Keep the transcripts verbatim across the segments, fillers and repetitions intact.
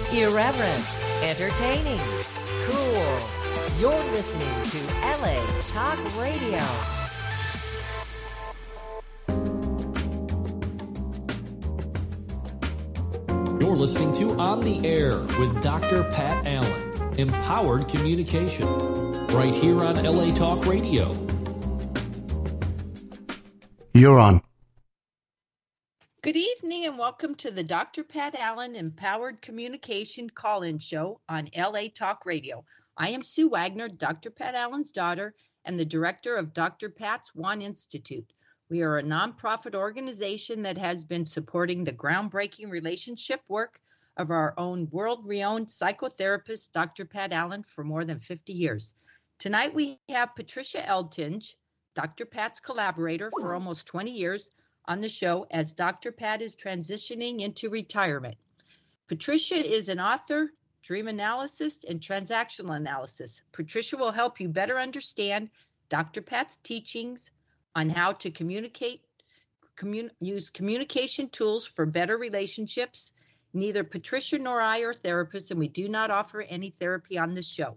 Irreverent, entertaining, cool. You're listening to L A Talk Radio. You're listening to On the Air with Doctor Pat Allen, Empowered Communication, right here on L A Talk Radio. You're on. Good evening and welcome to the Doctor Pat Allen Empowered Communication Call-In Show on L A Talk Radio. I am Sue Wagner, Doctor Pat Allen's daughter and the director of Doctor Pat's One Institute. We are a nonprofit organization that has been supporting the groundbreaking relationship work of our own world-renowned psychotherapist, Doctor Pat Allen, for more than fifty years. Tonight we have Patricia Eltinge, Doctor Pat's collaborator for almost twenty years, on the show as Doctor Pat is transitioning into retirement. Patricia is an author, dream analyst, and transactional analysis. Patricia will help you better understand Doctor Pat's teachings on how to communicate, commun- use communication tools for better relationships. Neither Patricia nor I are therapists, and we do not offer any therapy on this show.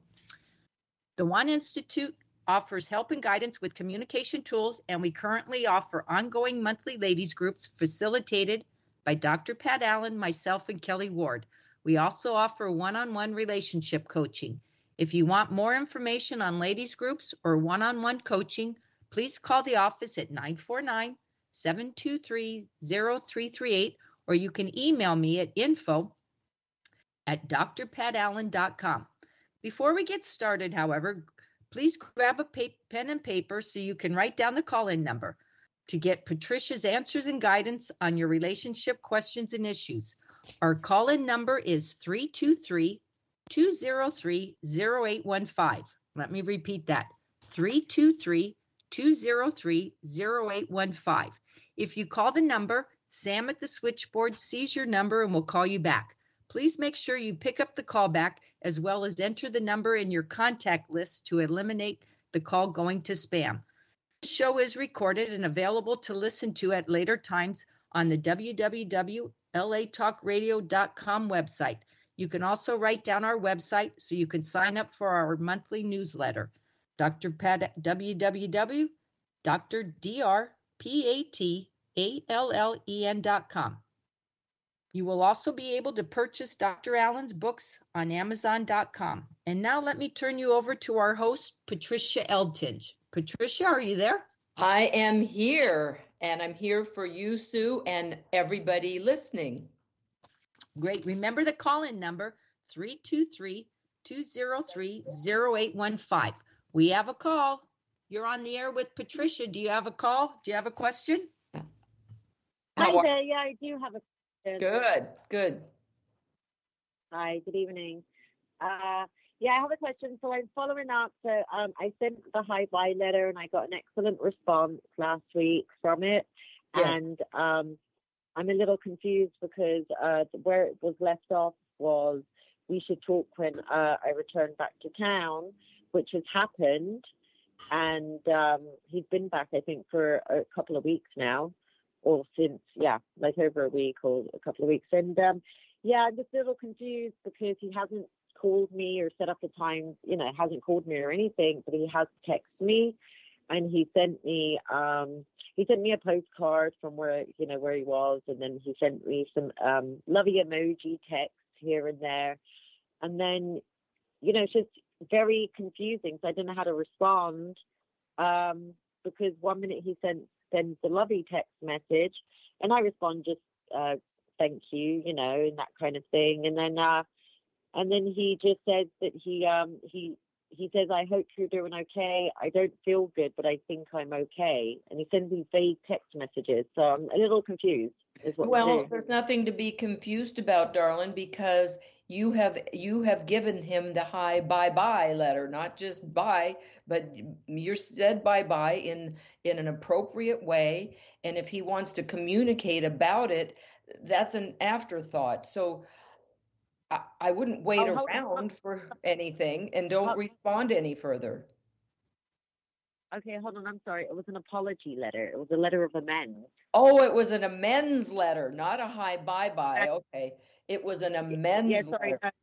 The One Institute offers help and guidance with communication tools, and we currently offer ongoing monthly ladies groups facilitated by Doctor Pat Allen, myself, and Kelly Ward. We also offer one-on-one relationship coaching. If you want more information on ladies groups or one-on-one coaching, please call the office at nine four nine, seven two three, zero three three eight, or you can email me at info at d r pat allen dot com. Before we get started, however, please grab a pa- pen and paper so you can write down the call-in number to get Patricia's answers and guidance on your relationship questions and issues. Our call-in number is three two three, two zero three, zero eight one five. Let me repeat that, three two three, two zero three, zero eight one five. If you call the number, Sam at the switchboard sees your number and will call you back. Please make sure you pick up the call back as well as enter the number in your contact list to eliminate the call going to spam. This show is recorded and available to listen to at later times on the w w w dot l a talk radio dot com website. You can also write down our website so you can sign up for our monthly newsletter. Doctor Pat, w w w dot dr patallen dot com. You will also be able to purchase Doctor Allen's books on amazon dot com. And now let me turn you over to our host, Patricia Eltinge. Patricia, are you there? I am here, and I'm here for you, Sue, and everybody listening. Great. Remember the call-in number, three two three, two zero three, zero eight one five. We have a call. You're on the air with Patricia. Do you have a call? Do you have a question? Hi there. Yeah, I do have a Good, good. Hi, good evening. Uh, yeah, I have a question. So I'm following up. So um, I sent the hi bye letter and I got an excellent response last week from it. Yes. And um, I'm a little confused because uh, where it was left off was we should talk when uh, I return back to town, which has happened. And um, he's been back, I think, for a couple of weeks now. Or since, yeah, like over a week or a couple of weeks. And, um, yeah, I'm just a little confused because he hasn't called me or set up a time, you know, hasn't called me or anything, but he has texted me and he sent me, um, he sent me a postcard from where, you know, where he was. And then he sent me some um, lovey emoji texts here and there. And then, you know, it's just very confusing. So I didn't know how to respond um, because one minute he sent, sends the lovey text message and I respond just uh thank you, you know, and that kind of thing. And then uh and then he just says that he um he he says, I hope you're doing okay. I don't feel good, but I think I'm okay. And he sends these vague text messages. So I'm a little confused is what Well, there's nothing to be confused about, darling, because you have you have given him the hi bye bye letter, not just bye, but you said bye bye in in an appropriate way. And if he wants to communicate about it, that's an afterthought. So I, I wouldn't wait Oh, around for anything and don't how, respond any further. Okay, hold on. I'm sorry. It was an apology letter. It was a letter of amends. Oh, it was an amends letter, not a hi bye bye. Okay. It was an amends Yeah, sorry. letter.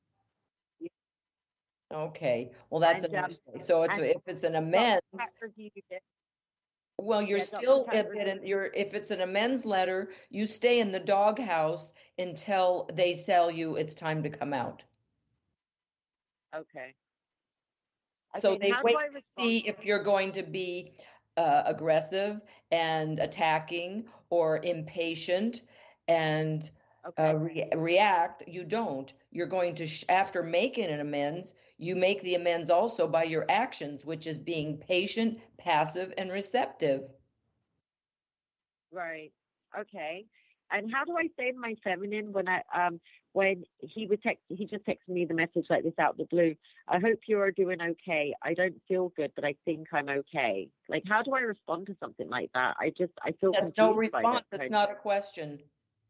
uh, Okay, well, that's And a um, mistake. So it's, and if it's an Doctor amends, Cat reviewed it. well, you're Yeah, Doctor still, Cat if reviewed it, you're, if it's an amends letter, you stay in the doghouse until they tell you it's time to come out. Okay. So Okay, and they how do wait I to respond? see if you're going to be uh, aggressive and attacking or impatient and uh, Okay. re- react. You don't. You're going to, sh- after making an amends, you make the amends also by your actions, which is being patient, passive, and receptive. Right. Okay. And how do I say my feminine when I um when he would text he just texted me the message like this out of the blue. I hope you are doing okay. I don't feel good, but I think I'm okay. Like how do I respond to something like that? I just I feel That's confused no by response. that. That's kind not a question.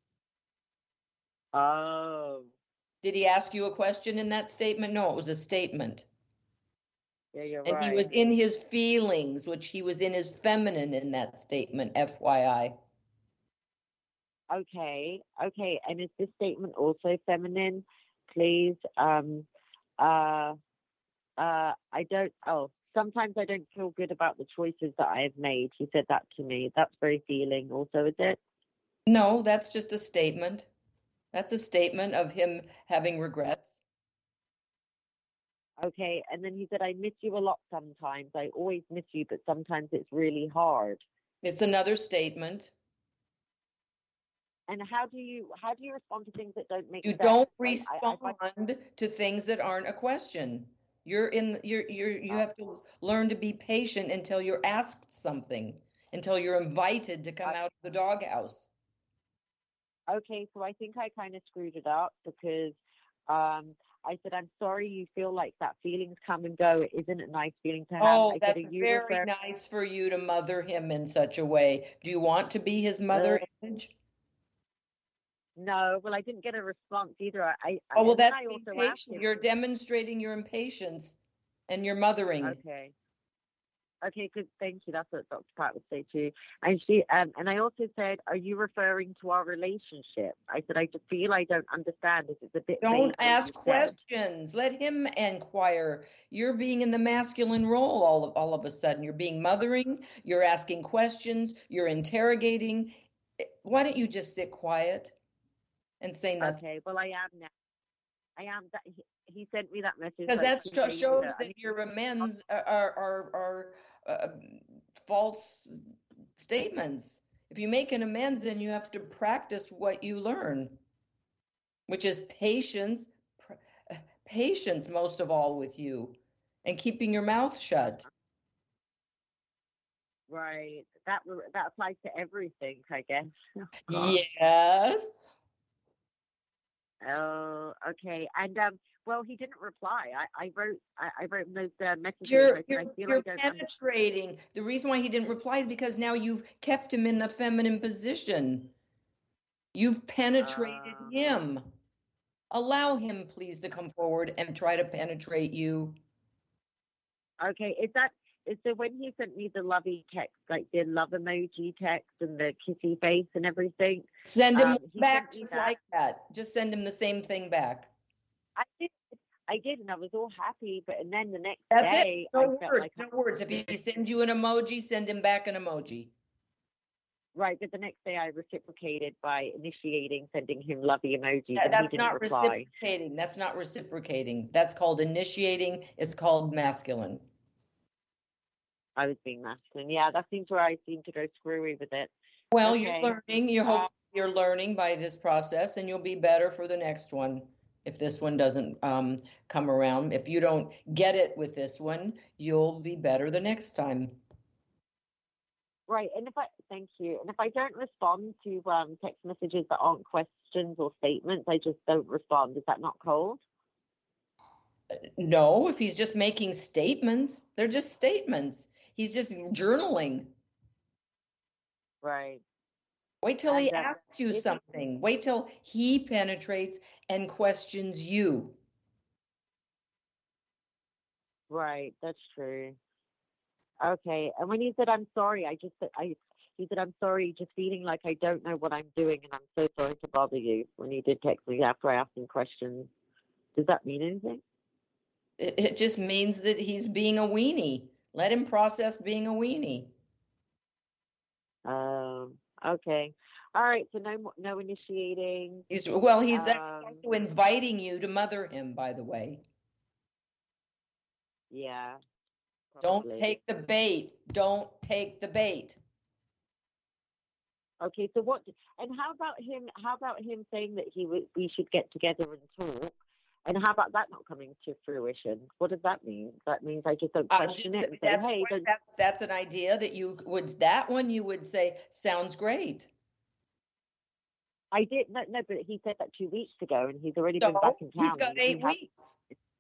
of- Oh. Did he ask you a question in that statement? No, it was a statement. Yeah, you're And right. he was in his feelings, which he was in his feminine in that statement, F Y I. Okay, okay. And is this statement also feminine, please? Um, uh, uh, I don't. Oh, sometimes I don't feel good about the choices that I have made. He said that to me. That's very feeling. Also, is it? No, that's just a statement. That's a statement of him having regrets. Okay. And then he said, I miss you a lot sometimes. I always miss you, but sometimes it's really hard. It's another statement. And how do you how do you respond to things that don't make You sense? don't Like, I, I respond find, to things that aren't a question. You're in. You're. You're. You have to learn to be patient until you're asked something, until you're invited to come I, out of the doghouse. okay, so I think I kind of screwed it up because um, I said, I'm sorry you feel like that feelings come and go. Isn't it a nice feeling to have? Oh, I said, that's are you very refer- nice for you to mother him in such a way. Do you want to be his mother uh, image? no, well, I didn't get a response either. I, I Oh, well, and then that's I being also asked patient. him, You're demonstrating your impatience and your mothering. okay. Okay, good. Thank you. That's what Doctor Pat would say too. And she, um, and I also said, "Are you referring to our relationship?" I said, "I just feel I don't understand. This is a bit." Don't vague what ask you said." questions. Let him inquire. You're being in the masculine role all of all of a sudden. You're being mothering. You're asking questions. You're interrogating. Why don't you just sit quiet and say nothing? Okay. Well, I am now. I am. That he, he sent me that message Because like that two sho- days shows ago. I that mean, your amends are are are, are uh, false statements. If you make an amends, then you have to practice what you learn, which is patience, pr- patience most of all with you, and keeping your mouth shut. right. That that applies to everything, I guess. Yes. Oh, okay. And um, well, he didn't reply. I, I wrote I, I wrote those uh, messages. You're I said you're I feel you're I don't. Understand. penetrating. The reason why he didn't reply is because now you've kept him in the feminine position. You've penetrated Uh, him. Allow him, please, to come forward and try to penetrate you. okay. Is that is so when he sent me the lovey text, like the love emoji text and the kissy face and everything? Send him Um, he back sent me just that. like that. Just send him the same thing back. I did. I did, and I was all happy. But and then the next That's day, it. No I words. felt like No words. If he sends you an emoji, send him back an emoji. right. But the next day, I reciprocated by initiating sending him lovey emojis, That- and that's he didn't not reply. reciprocating. That's not reciprocating. That's called initiating. It's called masculine. I was being masculine. Yeah, that seems where I seem to go screwy with it. Well, Okay. you're learning. You hope Uh, you're learning by this process, and you'll be better for the next one. If this one doesn't um, come around, if you don't get it with this one, you'll be better the next time. Right, and if I thank you, and if I don't respond to um, text messages that aren't questions or statements, I just don't respond. Is that not cold? No, if he's just making statements, they're just statements. He's just journaling. Right. Wait till he And, uh, asks you if he- something. Wait till he penetrates and questions you. Right, that's true. Okay, and when he said I'm sorry, I just I He said, I'm sorry, just feeling like I don't know what I'm doing, and I'm so sorry to bother you, when he did text me after I asked him questions. Does that mean anything? It, it just means that he's being a weenie. Let him process being a weenie. Um, okay. All right, so no mo- no initiating. He's, well, he's Um, also inviting you to mother him, by the way. Yeah. Don't probably. take the bait. Don't take the bait. Okay, so what? And how about him? How about him saying that he would, we should get together and talk? And how about that not coming to fruition? What does that mean? That means I just don't I'm question just- it and say, that's, hey, what- don't, that's that's an idea that you would. That one you would say sounds great. I did no, no, but he said that two weeks ago, and he's already So been back in town. he's got and he eight has- weeks.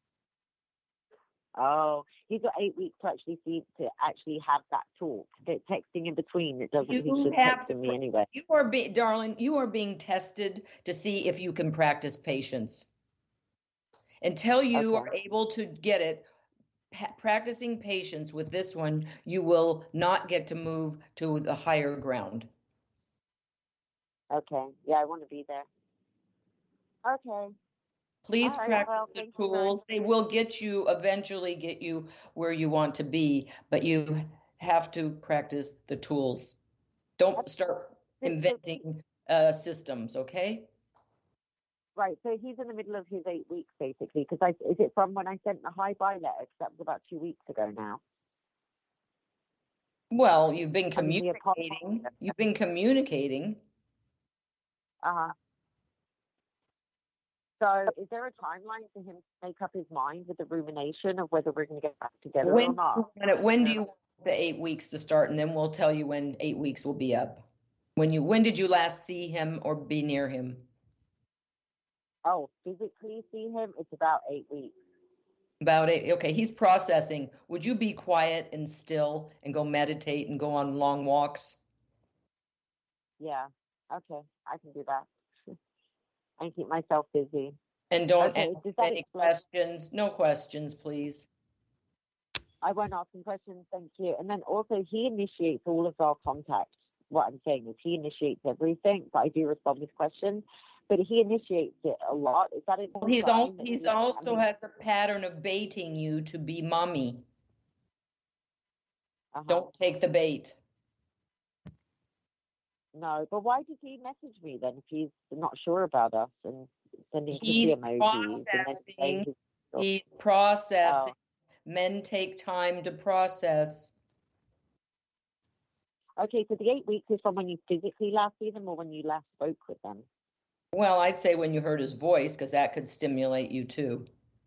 Oh, he's got eight weeks to actually see to actually have that talk. That texting in between, it doesn't. You He should have text to me anyway. You are being, darling. You are being tested to see if you can practice patience. Until you Okay. are able to get it, pa- practicing patience with this one, you will not get to move to the higher ground. Okay. Yeah, I want to be there. Okay. Please All right, practice well, the thank you very tools. They will get you, eventually get you where you want to be, but you have to practice the tools. Don't start inventing uh, systems, okay? Right. So he's in the middle of his eight weeks, basically. Because I is it from when I sent the hi bye letter? Because that was about two weeks ago now. Well, you've been I mean, the apology- communicating. You've been communicating. Uh huh. So, is there a timeline for him to make up his mind with the rumination of whether we're going to get back together When, or not? when, when do you want the eight weeks to start? And then we'll tell you when eight weeks will be up. When you, when did you last see him or be near him? Oh, physically see him? It's about eight weeks. About eight. Okay, he's processing. Would you be quiet and still and go meditate and go on long walks? Yeah. Okay, I can do that. I can keep myself busy. And don't Okay, ask does that any explain- questions. No questions, please. I won't ask him questions, thank you. And then also, he initiates all of our contacts. What I'm saying is, he initiates everything, but I do respond with questions. But he initiates it a lot. Is that a Well, he's sign also that he's he- I also mean, has a pattern of baiting you to be mommy. uh-huh. Don't take the bait. No, but why does he message me then if he's not sure about us and sending kissy He's emojis? And then processing. saying he's- He's processing. Oh. Men take time to process. Okay, so the eight weeks is from when you physically last see them or when you last spoke with them? Well, I'd say when you heard his voice, because that could stimulate you too.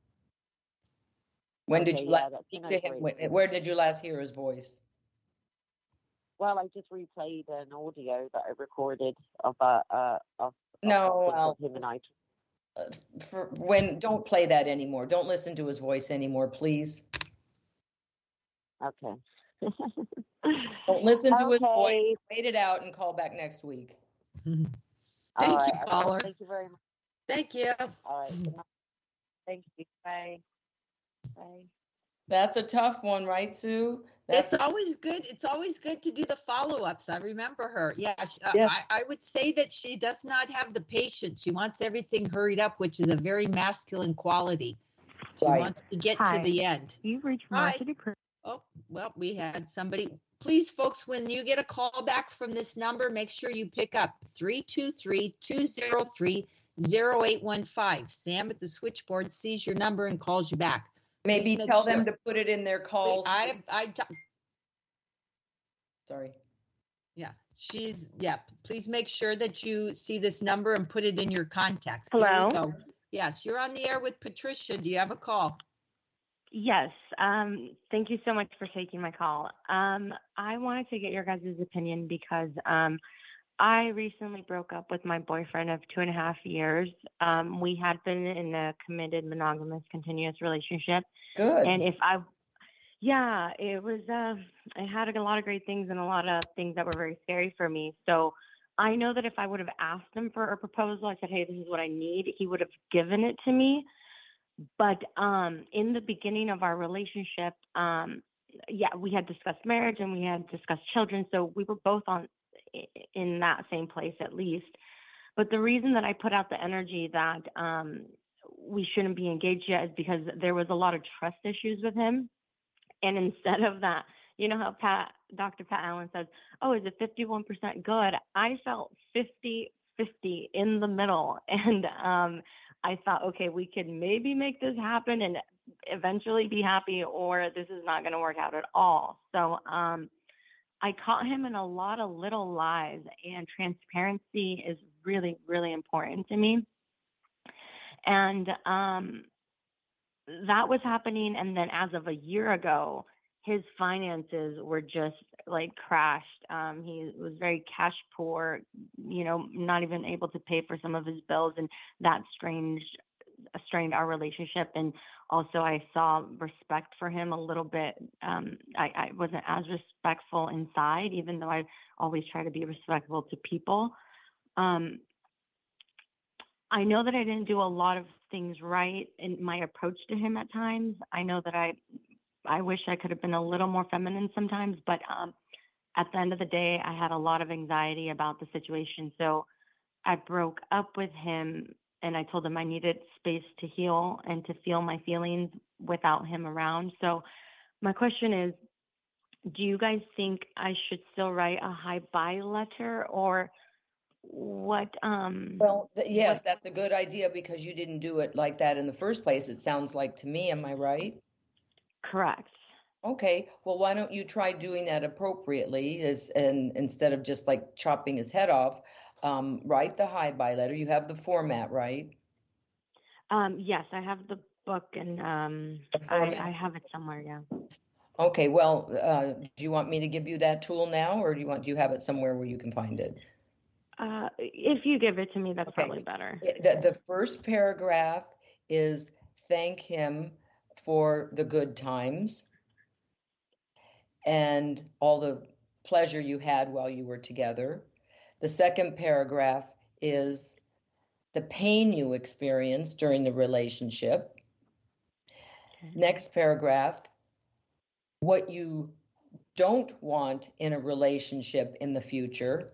When did Okay, you yeah, last that's speak no to him? great. Where- Where did you last hear his voice? Well, I just replayed an audio that I recorded of uh, uh of, No, of, well, of him and I. uh, for when don't play that anymore. Don't listen to his voice anymore, please. Okay. Don't listen to his voice. Okay. Wait it out and call back next week. Thank All you, right, okay, caller. Thank you very much. Thank you. All right. Good night. Thank you. Bye. Bye. That's a tough one, right, Sue? That's It's always good. It's always good to do the follow-ups. I remember her. Yeah, she, uh, Yes. I, I would say that she does not have the patience. She wants everything hurried up, which is a very masculine quality. She Right. wants to get Hi. to the end. You've reached Hi. Marcy Dupree. Oh, well, we had somebody. Please, folks, when you get a call back from this number, make sure you pick up three two three, two zero three, zero eight one five. Sam at the switchboard sees your number and calls you back. maybe Please make tell them sure. to put it in their call. I, I, Sorry. yeah, she's, yeah, please make sure that you see this number and put it in your contacts. Here we Hello? go. Yes, you're on the air with Patricia. Do you have a call? Yes. Um, thank you so much for taking my call. Um, I wanted to get your guys' opinion because um, I recently broke up with my boyfriend of two and a half years. Um, we had been in a committed, monogamous, continuous relationship. Good. And if I, yeah, it was, uh, it had a lot of great things and a lot of things that were very scary for me. So I know that if I would have asked him for a proposal, I said, hey, this is what I need, he would have given it to me. But um, in the beginning of our relationship, um, yeah, we had discussed marriage and we had discussed children. So we were both on in that same place at least. But the reason that I put out the energy that um, we shouldn't be engaged yet is because there was a lot of trust issues with him. And instead of that, you know how Pat, Doctor Pat Allen says, oh, is it fifty-one percent good? I felt fifty fifty in the middle. And um, I thought, okay, we could maybe make this happen and eventually be happy, or this is not going to work out at all. So um, I caught him in a lot of little lies, and transparency is really, really important to me. And um, that was happening. And then as of a year ago, his finances were just like crashed. Um, he was very cash poor, you know, not even able to pay for some of his bills. And that strained, strained our relationship. And also I saw respect for him a little bit. Um, I, I wasn't as respectful inside, even though I always try to be respectful to people. Um, I know that I didn't do a lot of things right in my approach to him at times. I know that I, I wish I could have been a little more feminine sometimes, but um, at the end of the day, I had a lot of anxiety about the situation. So I broke up with him, and I told him I needed space to heal and to feel my feelings without him around. So my question is, do you guys think I should still write a hi bye letter, or what? Um, Well, th- yes, what, that's a good idea because you didn't do it like that in the first place, it sounds like to me. Am I right? correct. Okay, well, why don't you try doing that appropriately is, and instead of just like chopping his head off, um, write the hi bye letter. You have the format, right? Um, yes, I have the book, and um, The I, format. I have it somewhere. Yeah. Okay, well, uh, do you want me to give you that tool now, or do you want, do you have it somewhere where you can find it? Uh, if you give it to me, that's Okay. probably better. The, the first paragraph is thank him for the good times and all the pleasure you had while you were together. The second paragraph is the pain you experienced during the relationship. Okay. Next paragraph, what you don't want in a relationship in the future.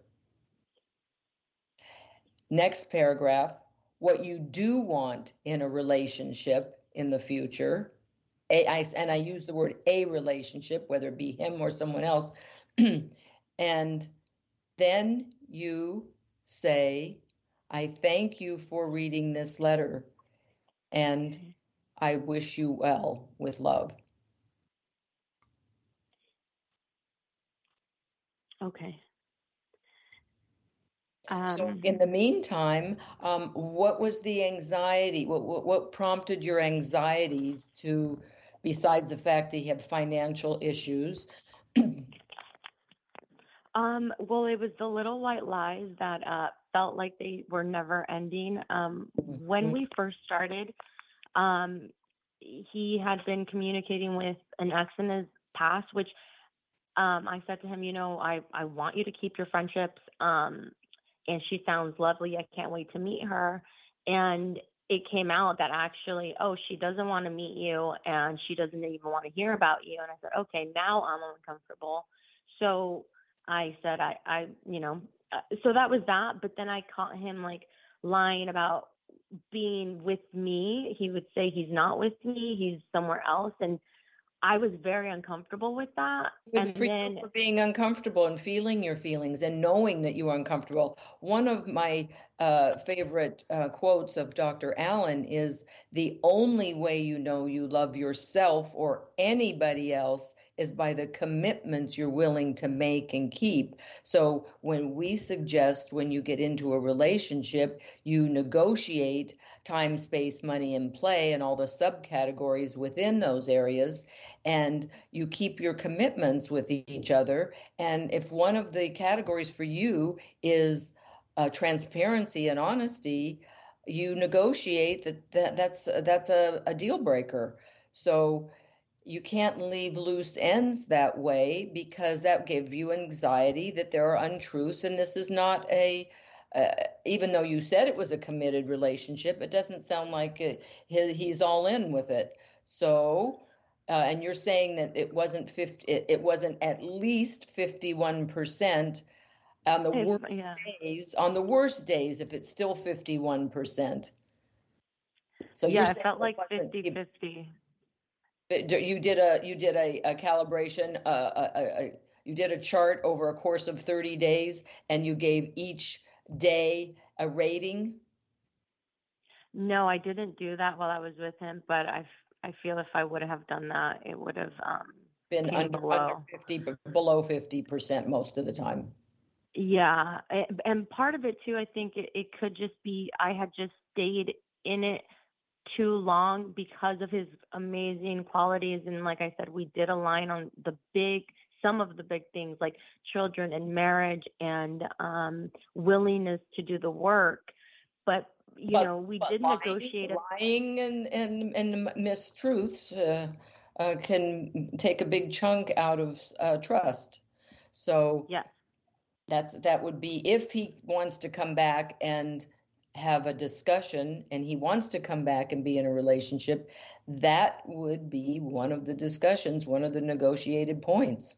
Next paragraph, what you do want in a relationship in the future. A, I, and I use the word a relationship, whether it be him or someone else. And then you say, I thank you for reading this letter, and Okay. I wish you well, with love. Okay. So Um, in the meantime, um, what was the anxiety? What, what, what prompted your anxieties to, besides the fact that he had financial issues? um, well, it was the little white lies that uh, felt like they were never ending. Um, when we first started, um, he had been communicating with an ex in his past, which um, I said to him, you know, I, I want you to keep your friendships. Um, and she sounds lovely. I can't wait to meet her. And it came out that actually, oh, she doesn't want to meet you, and she doesn't even want to hear about you. And I said, okay, now I'm uncomfortable. So I said, I, I, you know, uh, so that was that. But then I caught him like lying about being with me. He would say he's not with me, he's somewhere else. And I was very uncomfortable with that. Good And for then, you for being uncomfortable and feeling your feelings and knowing that you are uncomfortable. One of my uh, favorite uh, quotes of Doctor Allen is, the only way you know you love yourself or anybody else is by the commitments you're willing to make and keep. So when we suggest, when you get into a relationship, you negotiate time, space, money, and play, and all the subcategories within those areas, and you keep your commitments with each other. And if one of the categories for you is uh, transparency and honesty, you negotiate that, that that's that's a, a deal breaker. So you can't leave loose ends that way, because that gives you anxiety that there are untruths, and this is not a uh, even though you said it was a committed relationship, it doesn't sound like it, he, he's all in with it. So uh, and you're saying that it wasn't fifty, it, it wasn't at least fifty-one percent. on the If- worst yeah. days, on the worst days, if it's still fifty-one percent. So yeah, you're it saying felt it like wasn't- fifty fifty. you did a you did a, a calibration, uh, a, a, a, you did a chart over a course of thirty days, and you gave each day a rating. No, I didn't do that while I was with him, but I, f- I feel if I would have done that, it would have um, Been came under, below. under fifty, but below fifty percent most of the time. Yeah, a- and part of it too, I think it, it could just be I had just stayed in it too long because of his amazing qualities. And like I said, we did align on the big, some of the big things like children and marriage and um, willingness to do the work. But, you But- know, we but did lying, negotiate. A, lying and, and, and mistruths uh, uh, can take a big chunk out of uh, trust. So yes. that's, that would be if he wants to come back and have a discussion and he wants to come back and be in a relationship, that would be one of the discussions, one of the negotiated points.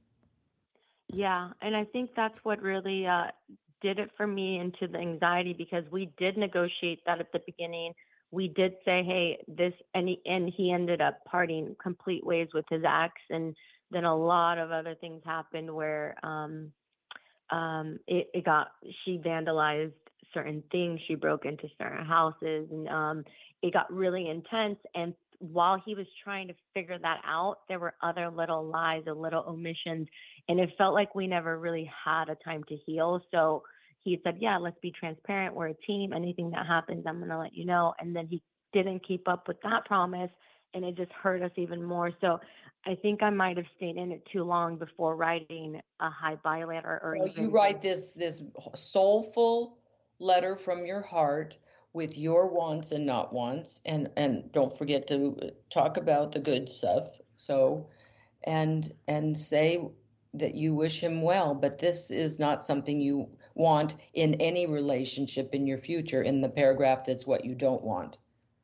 Yeah, and I think that's what really uh, did it for me into the anxiety, because we did negotiate that at the beginning. We did say, hey, this, and he, and he ended up parting complete ways with his ex, and then a lot of other things happened where um, um, it, it got, she vandalized certain things, she broke into certain houses, and um, it got really intense. And while he was trying to figure that out, there were other little lies or little omissions, and it felt like we never really had a time to heal. So he said, yeah, let's be transparent. We're a team. Anything that happens, I'm going to let you know. And then he didn't keep up with that promise, and it just hurt us even more. So I think I might have stayed in it too long before writing a hi bye letter. Or So even you write this this soulful letter from your heart with your wants and not wants, and and don't forget to talk about the good stuff. So, and and say that you wish him well, but this is not something you want in any relationship in your future. In the paragraph, that's what you don't want.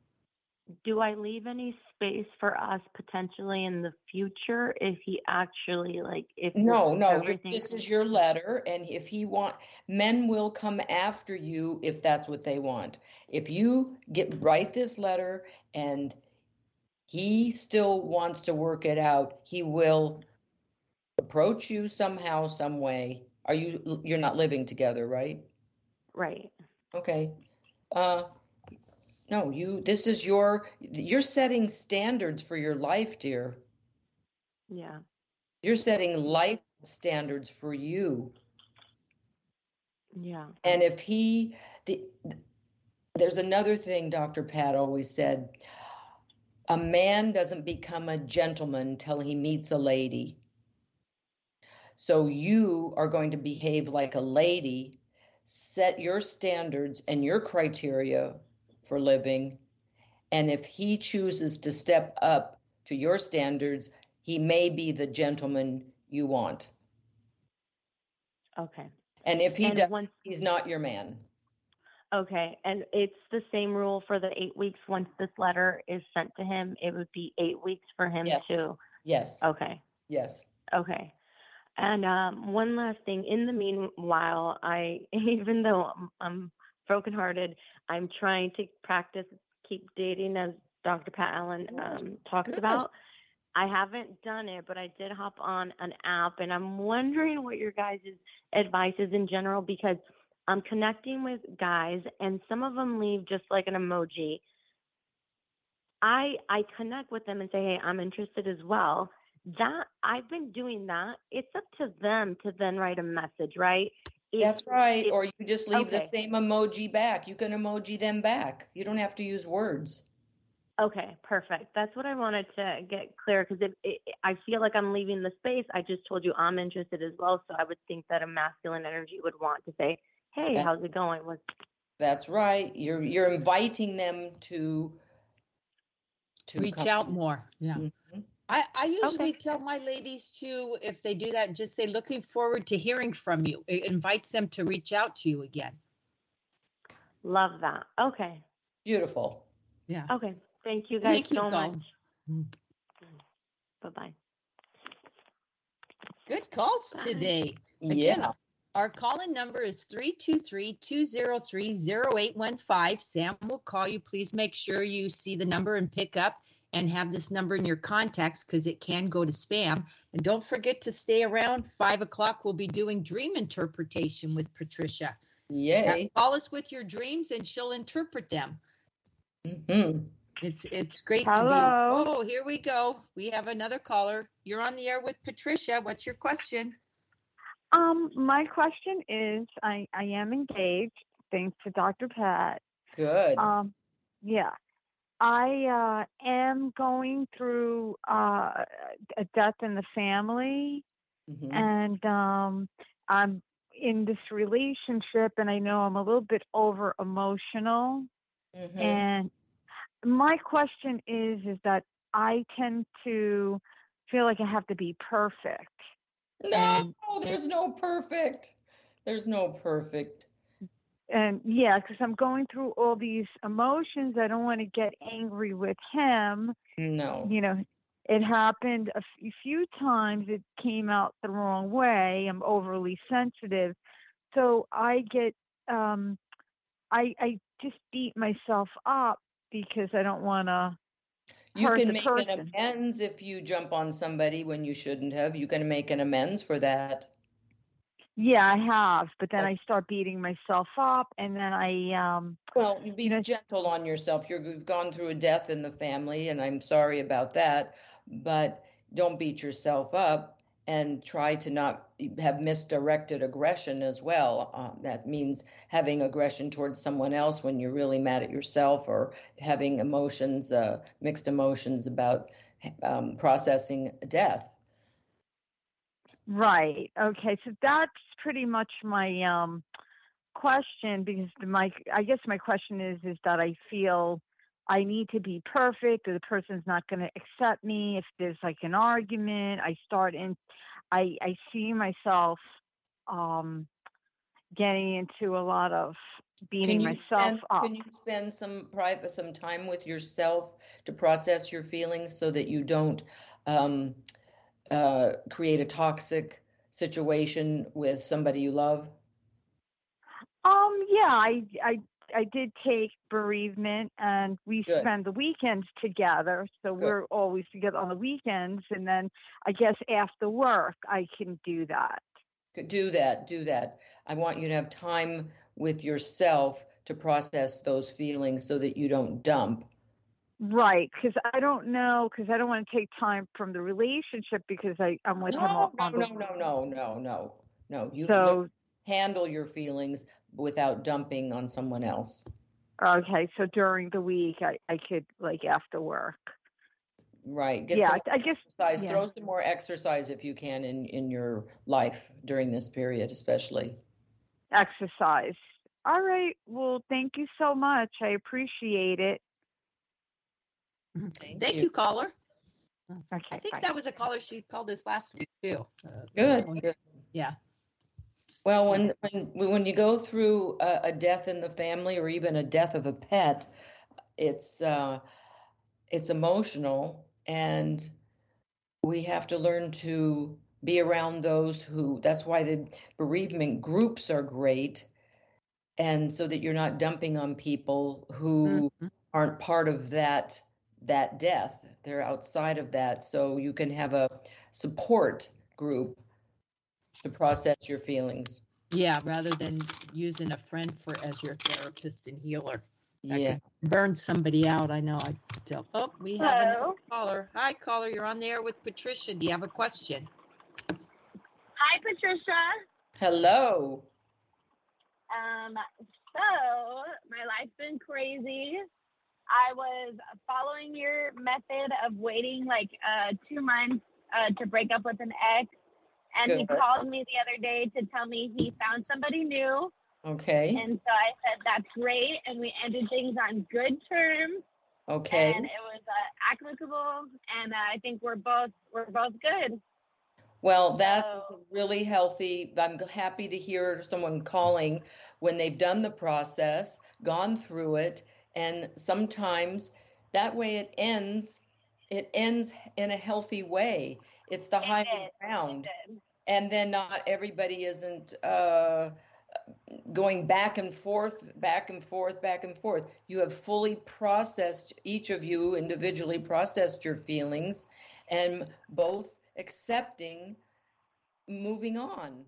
Do I leave any space for us potentially in the future if he actually, like, if No, if no, you're- everything this can- is your letter, and if he want, men will come after you if that's what they want. If you get write this letter and he still wants to work it out, he will approach you somehow, some way. Are you, you're not living together, right? right. Okay. Uh, no, you, this is your, you're setting standards for your life, dear. Yeah. You're setting life standards for you. Yeah. And if he, the, there's another thing Doctor Pat always said, a man doesn't become a gentleman till he meets a lady. So you are going to behave like a lady, set your standards and your criteria for living. And if he chooses to step up to your standards, he may be the gentleman you want. Okay. And if he And does, once- he's not your man. Okay. And it's the same rule for the eight weeks. Once this letter is sent to him, it would be eight weeks for him Yes. to. Yes. Okay. Yes. Okay. And um, one last thing. In the meanwhile, I, even though I'm, I'm brokenhearted, I'm trying to practice keep dating, as Doctor Pat Allen um, talks Good. about. I haven't done it, but I did hop on an app, and I'm wondering what your guys' advice is in general, because I'm connecting with guys, and some of them leave just like an emoji. I I connect with them and say, hey, I'm interested as well. That I've been doing that. It's up to them to then write a message, right? If- That's right. if- Or you just leave the okay. same emoji back. You can emoji them back. You don't have to use words. Okay, perfect. That's what I wanted to get clear, because it, it, I feel like I'm leaving the space. I just told you I'm interested as well, so I would think that a masculine energy would want to say, hey, That's- how's it going? What's That's right. You're you're inviting them to to Reach come. out more. Yeah. Mhm. I, I usually Okay. tell my ladies too, if they do that, just say, looking forward to hearing from you. It invites them to reach out to you again. Love that. Okay. Beautiful. Yeah. Okay. Thank you guys Thank you, so Colin. much. Bye-bye. Good calls Bye. today. Again, Yeah. Our call-in number is three two three, two zero three, zero eight one five. Sam will call you. Please make sure you see the number and pick up and have this number in your contacts because it can go to spam. And don't forget to stay around. Five o'clock, we'll be doing dream interpretation with Patricia. Yay. Call us with your dreams and she'll interpret them. Mm-hmm. It's it's great Hello. to be. Oh, here we go. We have another caller. You're on the air with Patricia. What's your question? Um, my question is, I, I am engaged, thanks to Doctor Pat. Good. Um, yeah. I uh, am going through uh, a death in the family, Mm-hmm. and um, I'm in this relationship, and I know I'm a little bit over emotional. Mm-hmm. And my question is, is that I tend to feel like I have to be perfect. No, and- there's no perfect. There's no perfect. And yeah, because I'm going through all these emotions. I don't want to get angry with him. No. You know, it happened a f- few times. It came out the wrong way. I'm overly sensitive. So I get, um, I, I just beat myself up because I don't want to You hurt can the make person. an amends if you jump on somebody when you shouldn't have. You can make an amends for that. Yeah, I have. But then Oh. I start beating myself up, and then I, um, Well, you be You know- gentle on yourself. You're, you've gone through a death in the family, and I'm sorry about that. But don't beat yourself up, and try to not have misdirected aggression as well. Uh, that means having aggression towards someone else when you're really mad at yourself, or having emotions, uh, mixed emotions about um, processing death. right. Okay. So that's pretty much my um, question, because my, I guess my question is, is that I feel I need to be perfect, or the person's not going to accept me. If there's like an argument, I start in, I, I see myself um, getting into a lot of beating Can you myself spend, up. can you spend some private, some time with yourself to process your feelings so that you don't um, uh, create a toxic situation with somebody you love? Um, yeah, I, I, I did take bereavement, and we Good. spend the weekends together. So Good. we're always together on the weekends, and then I guess after work I can do that. Do that, do that. I want you to have time with yourself to process those feelings so that you don't dump. Right, because I don't know, because I don't want to take time from the relationship because I, I'm with him No, all no, on the no, no, no, no, no, no. You So, handle your feelings without dumping on someone else. okay, so during the week I, I could, like, after work. Right. Get Yeah, some I guess- exercise. yeah. Throw some more exercise if you can in, in your life during this period, especially. Exercise. All right. Well, thank you so much. I appreciate it. Thank, you. caller. Okay. I think bye. that was a caller. She called us last week too. Uh, Good. one- Good. Yeah. Well, when, when when you go through a, a death in the family, or even a death of a pet, it's uh, it's emotional, and we have to learn to be around those who. That's why the bereavement groups are great, and so that you're not dumping on people who Mhm. aren't part of that that death. They're outside of that, so you can have a support group to process your feelings. Yeah, rather than using a friend for as your therapist and healer. That Yeah. could burn somebody out. I know. I tell. Oh, we have another Hello. caller. Hi, caller. You're on the air with Patricia. Do you have a question? Hi, Patricia. Hello. Um, so my life's been crazy. I was following your method of waiting like uh, two months uh, to break up with an ex, and he Good. called me the other day to tell me he found somebody new. Okay. And so I said, that's great. And we ended things on good terms. Okay. And it was uh, applicable. And uh, I think we're both, we're both good. Well, that's So- really healthy. I'm happy to hear someone calling when they've done the process, gone through it, and sometimes that way it ends. It ends in a healthy way. It's the It high did. ground. It did. and then not everybody isn't uh, going back and forth, back and forth, back and forth. You have fully processed, each of you individually processed your feelings, and both accepting, moving on.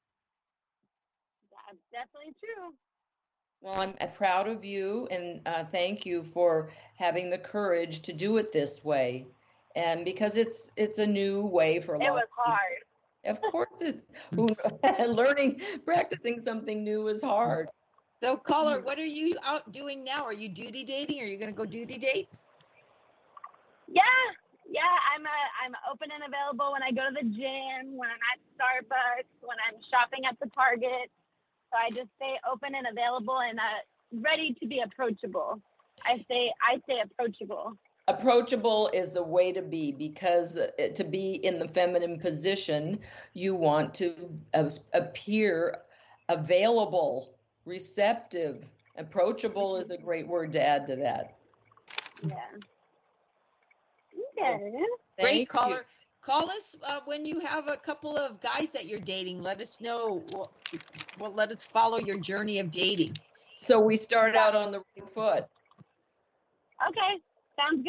That's definitely true. Well, I'm proud of you, and uh, thank you for having the courage to do it this way. And because it's it's a new way for a It lot was of people. hard. Of course, it's learning, practicing something new is hard. So, caller, what are you out doing now? Are you duty dating? Are you going to go duty date? Yeah, yeah. I'm a, I'm open and available when I go to the gym, when I'm at Starbucks, when I'm shopping at the Target. So I just stay open and available and uh, ready to be approachable. I say I stay approachable. Approachable is the way to be, because to be in the feminine position, you want to appear available, receptive. Approachable is a great word to add to that. Yeah. Okay. Great, Thank caller. you. Call us uh, when you have a couple of guys that you're dating. Let us know. Well, well, let us follow your journey of dating. So we start out on the right foot. Okay. Sounds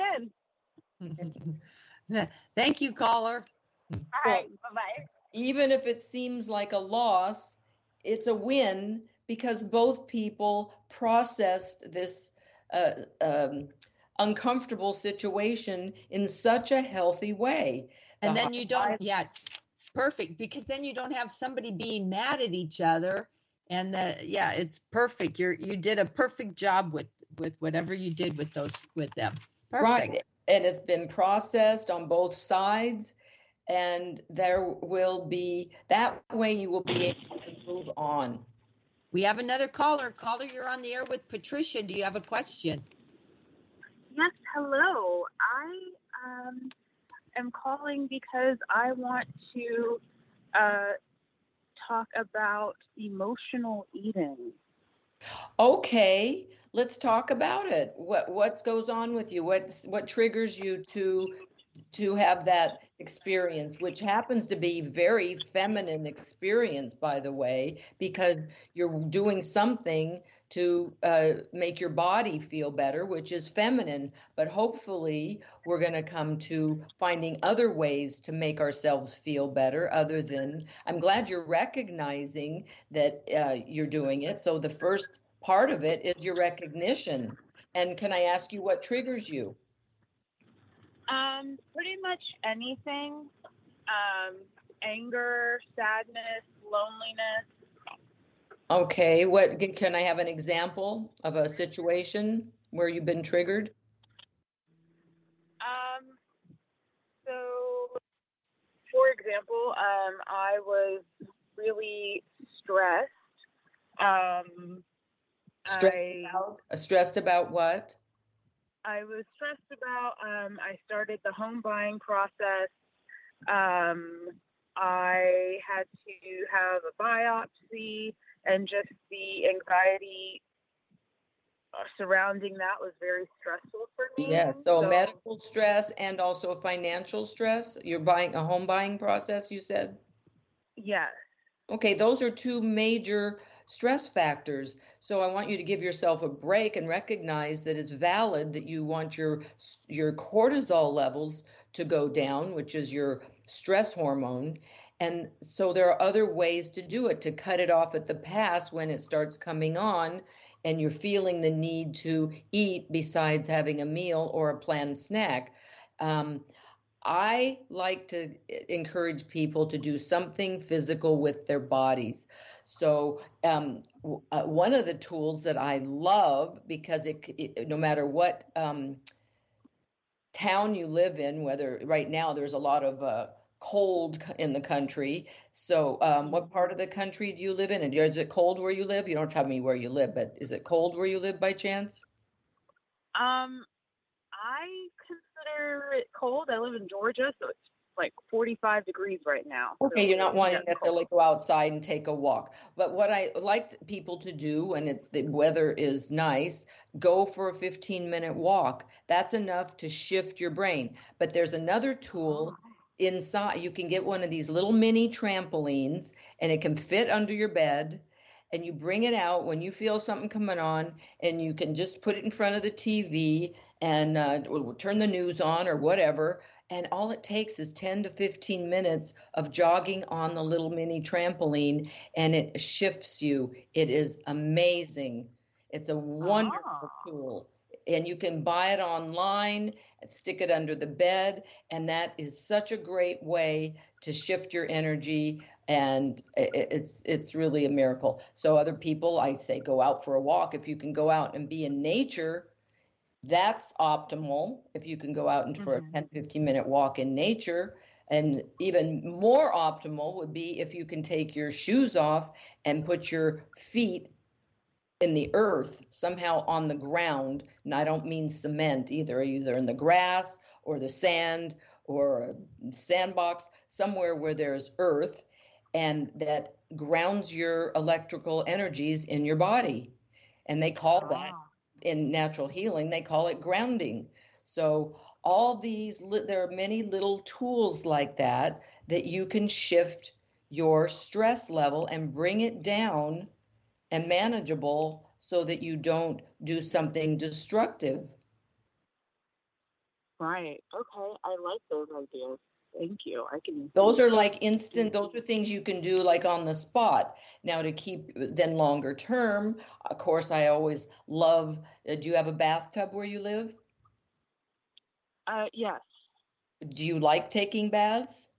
good. Thank you, caller. All right. Bye-bye. Even if it seems like a loss, it's a win because both people processed this uh, um, uncomfortable situation in such a healthy way. And The then you don't, yeah, perfect. Because then you don't have somebody being mad at each other. And uh, yeah, it's perfect. You're, you did a perfect job with, with whatever you did with those, with them. Perfect. Right. And it's been processed on both sides. And there will be, that way you will be able to move on. We have another caller. Caller, you're on the air with Patricia. Do you have a question? Yes, hello. I um, am calling because I want to uh, talk about emotional eating. Okay, let's talk about it. What what goes on with you? What what triggers you to to have that experience, which happens to be very feminine experience, by the way, because you're doing something to uh, make your body feel better, which is feminine. But hopefully we're going to come to finding other ways to make ourselves feel better other than, I'm glad you're recognizing that uh, you're doing it. So the first part of it is your recognition. And can I ask you what triggers you? Um, pretty much anything. Um, anger, sadness, loneliness. Okay, what can I have an example of a situation where you've been triggered? Um, so, for example, um, I was really stressed. Um, Stressed I, about, stressed about what? I was stressed about, um, I started the home buying process. Um, I had to have a biopsy, and just the anxiety surrounding that was very stressful for me. Yeah, so, so medical stress and also financial stress. You're buying a home buying process, you said? Yes. Okay, those are two major stress factors. So I want you to give yourself a break and recognize that it's valid that you want your your cortisol levels to go down, which is your stress hormone. And so there are other ways to do it, to cut it off at the pass when it starts coming on and you're feeling the need to eat besides having a meal or a planned snack. Um, I like to encourage people to do something physical with their bodies. So um, uh, one of the tools that I love, because it, it no matter what um, town you live in, whether right now there's a lot of uh, cold in the country. So um, what part of the country do you live in? And is it cold where you live? You don't tell me where you live, but is it cold where you live by chance? Um, I consider it cold. I live in Georgia, so it's like forty-five degrees right now. Okay, so you're not wanting to necessarily cold. go outside and take a walk. But what I like people to do when it's the weather is nice, go for a fifteen minute walk. That's enough to shift your brain. But there's another tool inside. You can get one of these little mini trampolines, and it can fit under your bed. And you bring it out when you feel something coming on, and you can just put it in front of the T V and uh, turn the news on or whatever. And all it takes is ten to fifteen minutes of jogging on the little mini trampoline, and it shifts you. It is amazing. It's a wonderful Oh. tool. And you can buy it online, stick it under the bed, and that is such a great way to shift your energy, and i- i- it's it's really a miracle. So other people, I say, go out for a walk. If you can go out and be in nature, that's optimal. If you can go out and for Mhm. a ten, fifteen minute walk in nature. And even more optimal would be if you can take your shoes off and put your feet in the earth, somehow on the ground. And I don't mean cement either, either in the grass or the sand or a sandbox, somewhere where there's earth, and that grounds your electrical energies in your body. And they call that, Oh. in natural healing, they call it grounding. So all these, li- there are many little tools like that that you can shift your stress level and bring it down and manageable so that you don't do something destructive. Right. Okay. I like those ideas. Thank you. I can. Those are like instant, those are things you can do like on the spot. Now, to keep then longer term, of course, I always love, uh, do you have a bathtub where you live? Uh, yes. Do you like taking baths?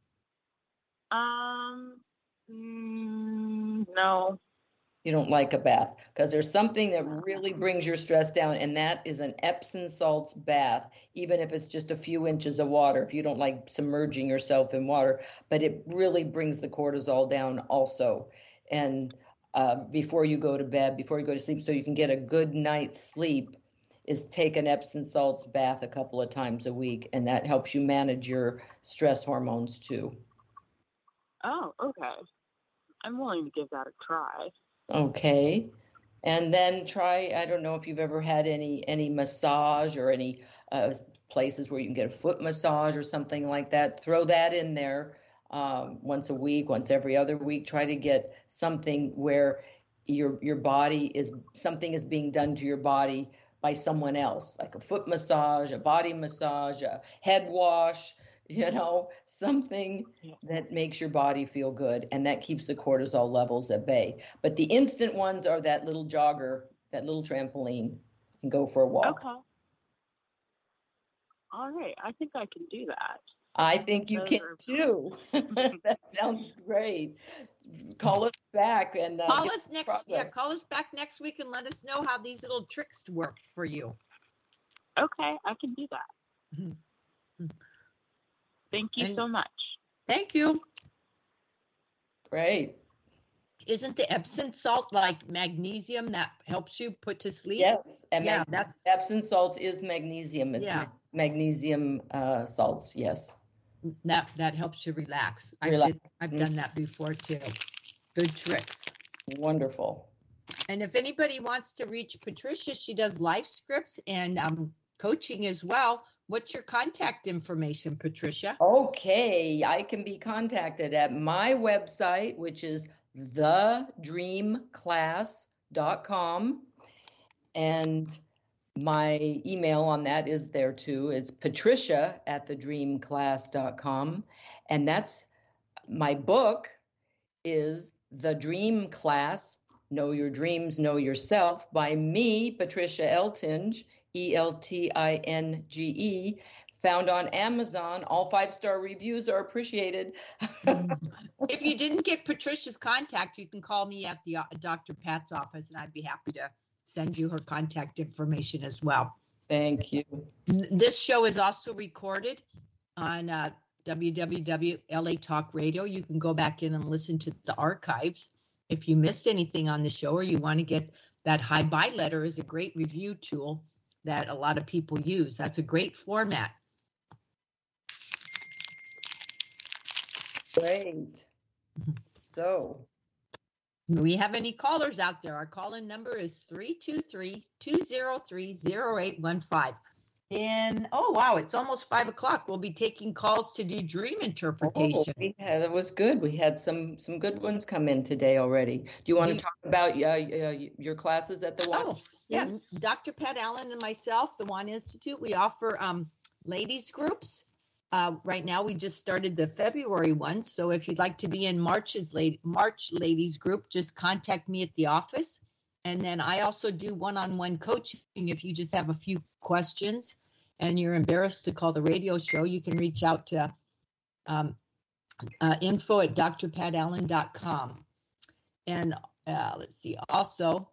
Um. mm, no. You don't like a bath because there's something that really brings your stress down, and that is an Epsom salts bath, even if it's just a few inches of water, if you don't like submerging yourself in water. But it really brings the cortisol down also. And uh, before you go to bed, before you go to sleep, so you can get a good night's sleep, is take an Epsom salts bath a couple of times a week, and that helps you manage your stress hormones too. Oh, okay. I'm willing to give that a try. Okay. And then try, I don't know if you've ever had any any massage or any uh, places where you can get a foot massage or something like that. Throw that in there um, once a week, once every other week. Try to get something where your your body is, something is being done to your body by someone else, like a foot massage, a body massage, a head wash, you know, something that makes your body feel good, and that keeps the cortisol levels at bay. But the instant ones are that little jogger, that little trampoline, and go for a walk. Okay. All right. I think I can do that. I think you Those can are- too. That sounds great. Call us back and uh, Call get us next. progress. Yeah, call us back next week and let us know how these little tricks worked for you. Okay. I can do that. Mhm. Thank you And- so much. Thank you. Great. Isn't the Epsom salt like magnesium that helps you put to sleep? Yes. And Yeah, mag- that's Epsom salts is magnesium. It's Yeah. ma- magnesium uh, salts. Yes. that that helps you relax. I Relax. did. I've Mhm. done that before too. Good tricks. Wonderful. And if anybody wants to reach Patricia, she does life scripts and um, coaching as well. What's your contact information, Patricia? Okay, I can be contacted at my website, which is the dream class dot com. And my email on that is there too. It's patricia at the dream class dot com. And that's my book is The Dream Class, Know Your Dreams, Know Yourself, by me, Patricia Eltinge, E L T I N G E, found on Amazon. All five-star reviews are appreciated. If you didn't get Patricia's contact, you can call me at the uh, Doctor Pat's office, and I'd be happy to send you her contact information as well. Thank you. N- This show is also recorded on uh, w w w dot l a talk radio. You can go back in and listen to the archives. If you missed anything on the show or you want to get that hi bye letter, is a great review tool that a lot of people use. That's a great format. Great. So, Do we have any callers out there? Our call-in number is three two three, two zero three, zero eight one five. in, oh, wow, it's almost five o'clock. We'll be taking calls to do dream Oh, interpretation. we had, that was good. We had some some good ones come in today already. Do you want Do to you- talk about uh, uh, your classes at the one? Oh, yeah. Doctor Pat Allen and myself, the One Institute, we offer um, ladies groups. Uh, right now, we just started the February one. So if you'd like to be in March's late March ladies group, just contact me at the office. And then I also do one-on-one coaching. If you just have a few questions and you're embarrassed to call the radio show, you can reach out to um, uh, info at d r pat allen dot com. And uh, let's see, also,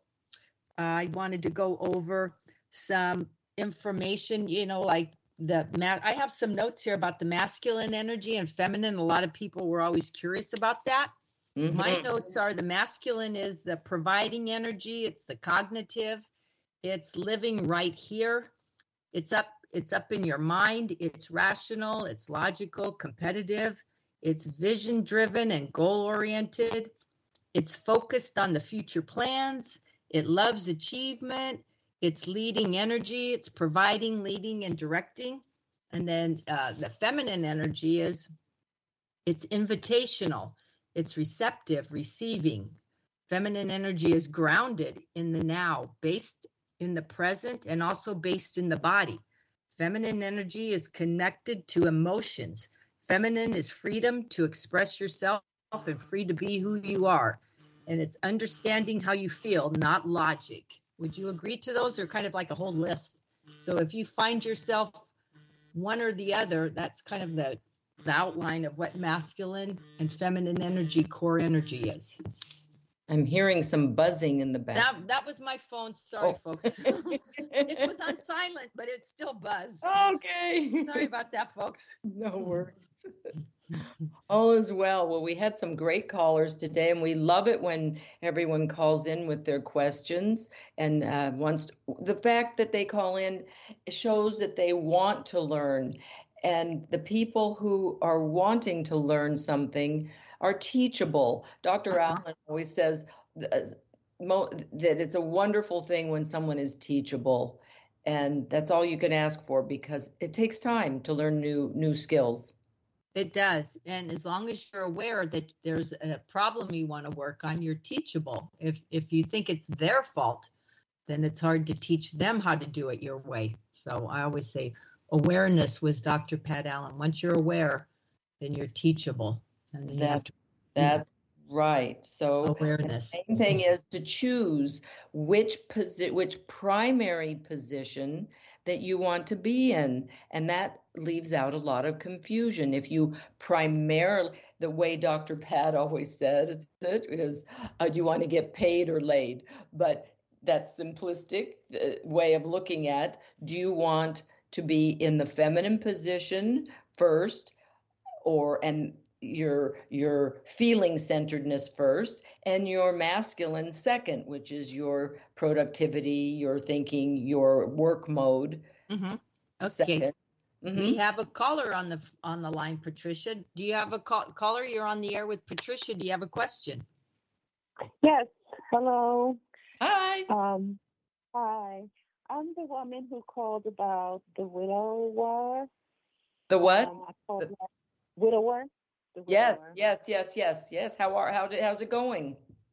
I wanted to go over some information, you know, like the, ma- I have some notes here about the masculine energy and feminine. A lot of people were always curious about that. Mhm. My notes are the masculine is the providing energy. It's the cognitive. It's living right here. It's up, it's up in your mind. It's rational. It's logical, competitive. It's vision driven and goal oriented. It's focused on the future plans. It loves achievement. It's leading energy. It's providing, leading, and directing. And then uh, the feminine energy is it's invitational. It's receptive, receiving. Feminine energy is grounded in the now, based in the present, and also based in the body. Feminine energy is connected to emotions. Feminine is freedom to express yourself and free to be who you are. And it's understanding how you feel, not logic. Would you agree to those? They're kind of like a whole list. So if you find yourself one or the other, that's kind of the, the outline of what masculine and feminine energy, core energy is. I'm hearing some buzzing in the back. That, that was my phone. Sorry, Oh. folks. It was on silent, but it still buzzed. Okay. Sorry about that, folks. No worries. All is well. Well, we had some great callers today, and we love it when everyone calls in with their questions. And uh, wants to, the fact that they call in shows that they want to learn. And the people who are wanting to learn something are teachable. Doctor Uh-huh. Allen always says uh, mo- that it's a wonderful thing when someone is teachable. And that's all you can ask for, because it takes time to learn new new skills. It does. And as long as you're aware that there's a problem you want to work on, you're teachable. If if you think it's their fault, then it's hard to teach them how to do it your way. So I always say awareness was Doctor Pat Allen. Once you're aware, then you're teachable. And then you have That to that's right. So awareness. the main thing is to choose which posi- which primary position that you want to be in, and that leaves out a lot of confusion. If you primarily, the way Doctor Pat always said, it's, it is, uh, do you want to get paid or laid? But that's simplistic uh, way of looking at. Do you want to be in the feminine position first, or and your your feeling centeredness first, and your masculine second, which is your productivity, your thinking, your work mode Mm-hmm. Okay. second. We Mhm. have a caller on the on the line, Patricia. Do you have a call, caller? You're on the air with Patricia. Do you have a question? Yes. Hello. Hi. Um, hi. I'm the woman who called about the widower. The what? Um, I called that widower. The Yes, widower. yes, yes, yes, yes. How are how did how's it going?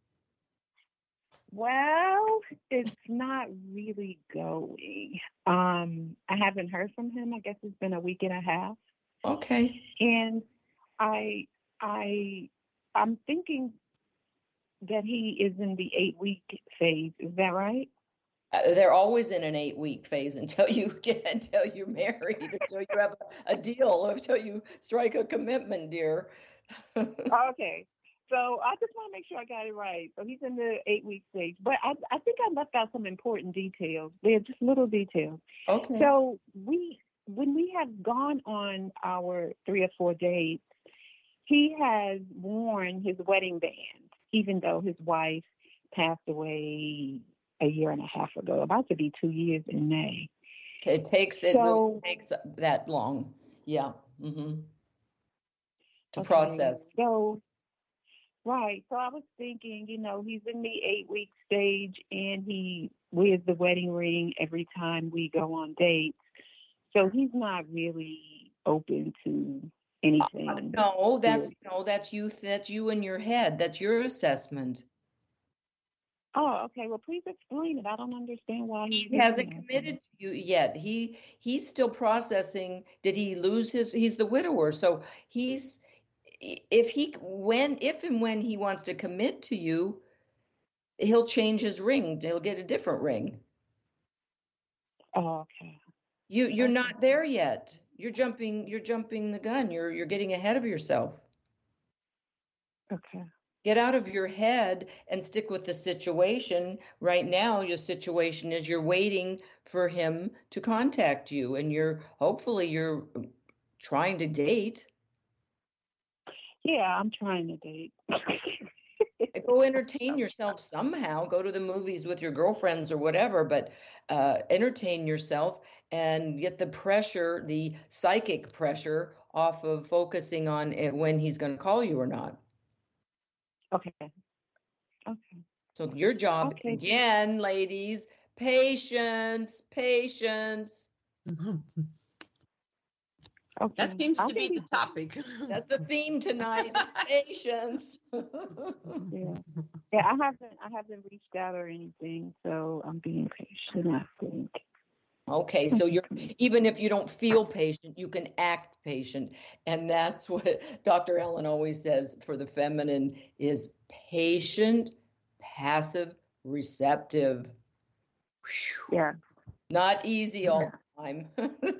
Well, it's not really going. Um, I haven't heard from him. I guess it's been a week and a half, Okay. and I, I, I'm thinking that he is in the eight-week phase. Is that right? Uh, they're always in an eight week phase until you get until you're married, until you have a, a deal, until you strike a commitment, dear. Okay. So I just want to make sure I got it right. So he's in the eight week stage, but I, I think I left out some important details. They're just little details. Okay. So we, when we have gone on our three or four dates, he has worn his wedding band, even though his wife passed away a year and a half ago, about to be two years in May. Okay, it takes it So- really takes that long. Yeah. Mm-hmm. To Okay, process. So, right. So I was thinking, you know, he's in the eight week stage and he wears the wedding ring every time we go on dates. So he's not really open to anything. Uh, no, that's no, that's you. That's you in your head. That's your assessment. Oh, okay. Well, please explain it. I don't understand why he's He hasn't committed to you yet. He he's still processing. Did he lose his? He's the widower, so he's if he when if and when he wants to commit to you, he'll change his ring. He'll get a different ring. Oh, okay. You you're Okay. not there yet. You're jumping. You're jumping the gun. You're you're getting ahead of yourself. Okay. Get out of your head and stick with the situation. Right now, your situation is you're waiting for him to contact you, and you're hopefully you're trying to date. Yeah, I'm trying to date. Go entertain yourself somehow. Go to the movies with your girlfriends or whatever, but uh, entertain yourself and get the pressure, the psychic pressure, off of focusing on it when he's going to call you or not. Okay. Okay. So your job, Okay. again, ladies, patience, patience. Okay. That seems I to be think the topic. That's the theme tonight, patience. Yeah. Yeah, I haven't I haven't reached out or anything, so I'm being patient, I think. Okay, so you're even if you don't feel patient, you can act patient. And that's what Doctor Ellen always says for the feminine is patient, passive, receptive. Whew. Yeah. Not easy all the time.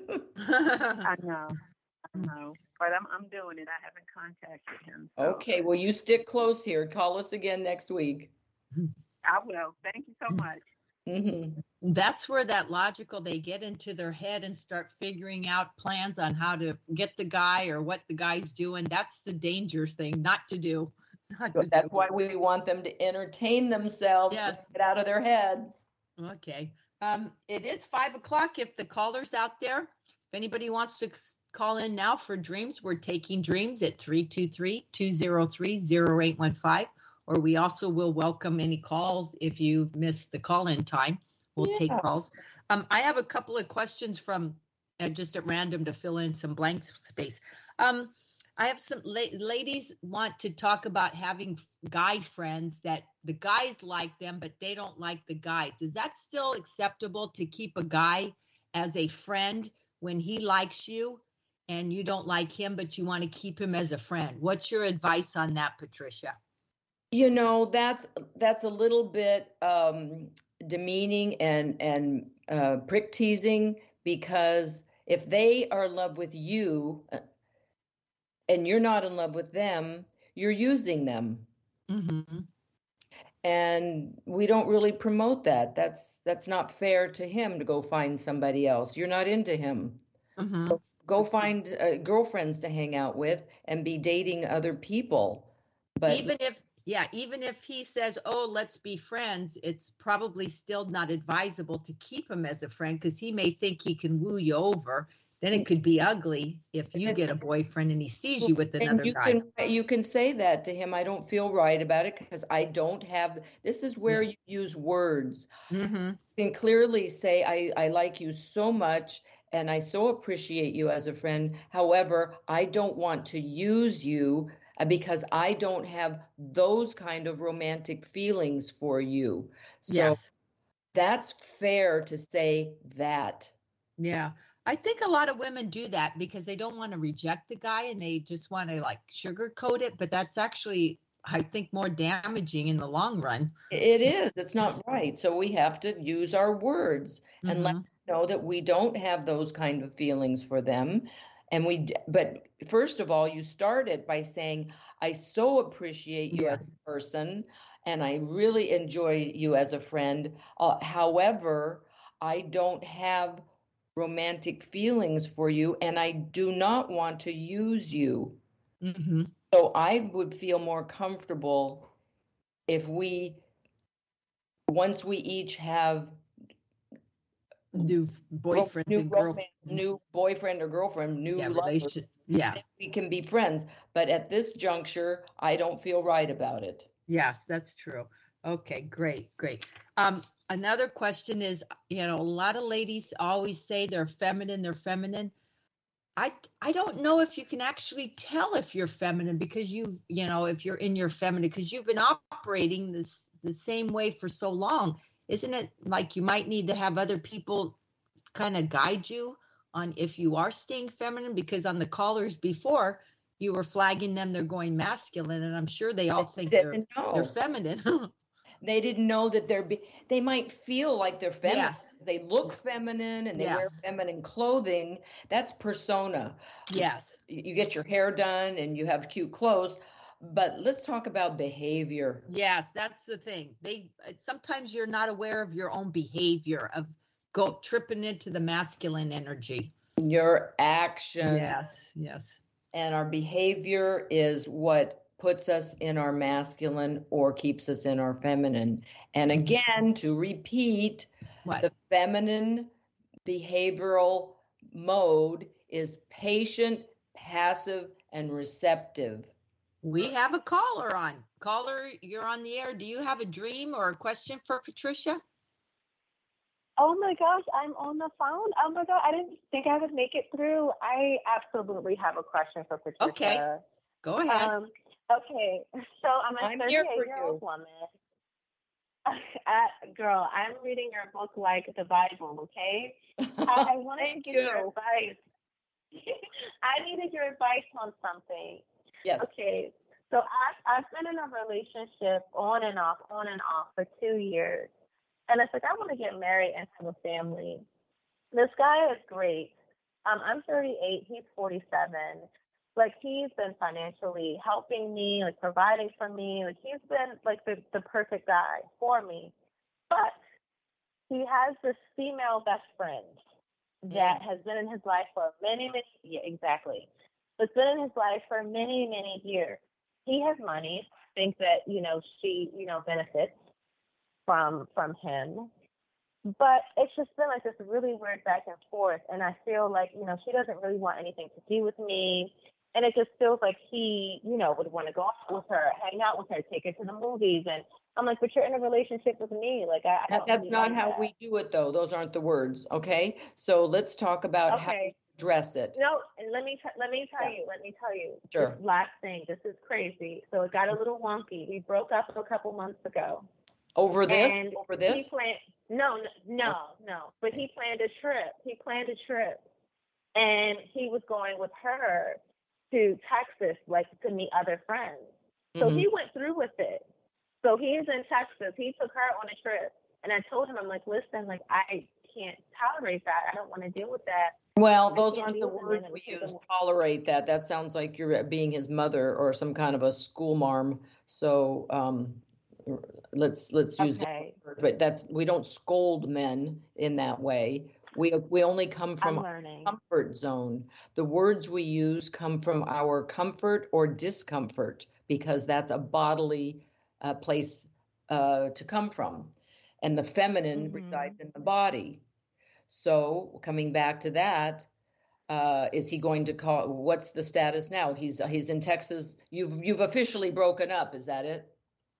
I know. I know. But I'm I'm doing it. I haven't contacted him. So. Okay, well, you stick close here. Call us again next week. I will. Thank you so much. Mm-hmm. That's where that logical, they get into their head and start figuring out plans on how to get the guy or what the guy's doing. That's the dangerous thing not to do. Not to That's do. why we want them to entertain themselves, Yes. so get out of their head. Okay. Um, it is five o'clock. If the caller's out there, if anybody wants to c- call in now for dreams, we're taking dreams at three two three, two zero three, zero eight one five. Or we also will welcome any calls if you missed the call-in time. We'll Yeah. take calls. Um, I have a couple of questions from uh, just at random to fill in some blank space. Um, I have some la- ladies want to talk about having f- guy friends that the guys like them, but they don't like the guys. Is that still acceptable to keep a guy as a friend when he likes you and you don't like him, but you want to keep him as a friend? What's your advice on that, Patricia? You know, that's that's a little bit um, demeaning and and uh, prick teasing, because if they are in love with you uh, and you're not in love with them, you're using them. Mm-hmm. And we don't really promote that. That's that's not fair to him to go find somebody else. You're not into him. Mm-hmm. Go find uh, girlfriends to hang out with and be dating other people. But Even if, yeah, even if he says, oh, let's be friends, it's probably still not advisable to keep him as a friend because he may think he can woo you over. Then it could be ugly if you get a boyfriend and he sees you with And another you guy. Can, you can say that to him. I don't feel right about it because I don't have. This is where you use words. Mm-hmm. You can clearly say, I, I like you so much and I so appreciate you as a friend. However, I don't want to use you uh, because I don't have those kind of romantic feelings for you. So Yes. that's fair to say that. Yeah. I think a lot of women do that because they don't want to reject the guy and they just want to like sugarcoat it. But that's actually, I think, more damaging in the long run. It is. It's not right. So we have to use our words and let Mhm. them know that we don't have those kind of feelings for them. And we, but first of all, you start it by saying, I so appreciate you as Yes. a person and I really enjoy you as a friend. Uh, however, I don't have romantic feelings for you and I do not want to use you. Mm-hmm. So I would feel more comfortable if we, once we each have New boyfriends new and romance, girlfriends. new boyfriend or girlfriend, new Yeah, lover, relation. Yeah. then we can be friends. But at this juncture, I don't feel right about it. Yes, that's true. Okay, great, great. Um, another question is, you know, a lot of ladies always say they're feminine, they're feminine. I I don't know if you can actually tell if you're feminine because you you know if you're in your feminine because you've been operating this the same way for so long. Isn't it like you might need to have other people kind of guide you on if you are staying feminine? Because on the callers before, you were flagging them they're going masculine, and I'm sure they all think they're Didn't know. they're feminine. They didn't know that they're be, they might feel like they're feminine. Yes. They look feminine and they wear Yes. feminine clothing. That's persona. Yes. You you get your hair done and you have cute clothes. But let's talk about behavior. Yes, that's the thing. They sometimes you're not aware of your own behavior of go tripping into the masculine energy. Your action. Yes, yes. And our behavior is what puts us in our masculine or keeps us in our feminine. And again, to repeat, What? the feminine behavioral mode is patient, passive, and receptive. We have a caller on. Caller, you're on the air. Do you have a dream or a question for Patricia? Oh my gosh, I'm on the phone. Oh my God, I didn't think I would make it through. I absolutely have a question for Patricia. Okay, go ahead. Um, okay, so I'm a I'm here for thirty-eight-year-old you. woman. Uh, girl, I'm reading your book like the Bible, okay? I, I wanted to Thank get your you. advice. I needed your advice on something. Yes. Okay, so I've, I've been in a relationship on and off, on and off for two years. And it's like, I want to get married and have a family. This guy is great. Um, I'm thirty-eight, he's forty-seven. Like, he's been financially helping me, like, providing for me. Like, he's been, like, the, the perfect guy for me. But he has this female best friend that has been in his life for many, many, yeah, exactly. It's been in his life for many, many years. He has money, think that, you know, she, you know, benefits from from him. But it's just been like this really weird back and forth. And I feel like, you know, she doesn't really want anything to do with me. And it just feels like he, you know, would want to go out with her, hang out with her, take her to the movies. And I'm like, but you're in a relationship with me. Like, I, I That, don't that's really not like how that. we do it, though. Those aren't the words. Okay. So let's talk about how Okay. to address it. No, and let me t- let me tell Yeah. you, let me tell you. Sure. This last thing, this is crazy. So it got a little wonky. We broke up a couple months ago. Over this? And Over He this? planned, no, n- no, no. But he planned a trip. He planned a trip, and he was going with her to Texas, like to meet other friends. So Mhm. he went through with it. So he's in Texas. He took her on a trip, and I told him, I'm like, listen, like I can't tolerate that. I don't want to deal with that. Well, I those can't aren't be the with a man words that we would take use. a- Tolerate that. That sounds like you're being his mother or some kind of a school marm. So um, let's let's use Okay. different words. But that's we don't scold men in that way. We we only come from I'm a learning. comfort zone. The words we use come from our comfort or discomfort because that's a bodily uh, place uh, to come from, and the feminine Mhm. resides in the body. So coming back to that, uh, is he going to call? What's the status now? He's he's in Texas. You've you've officially broken up. Is that it?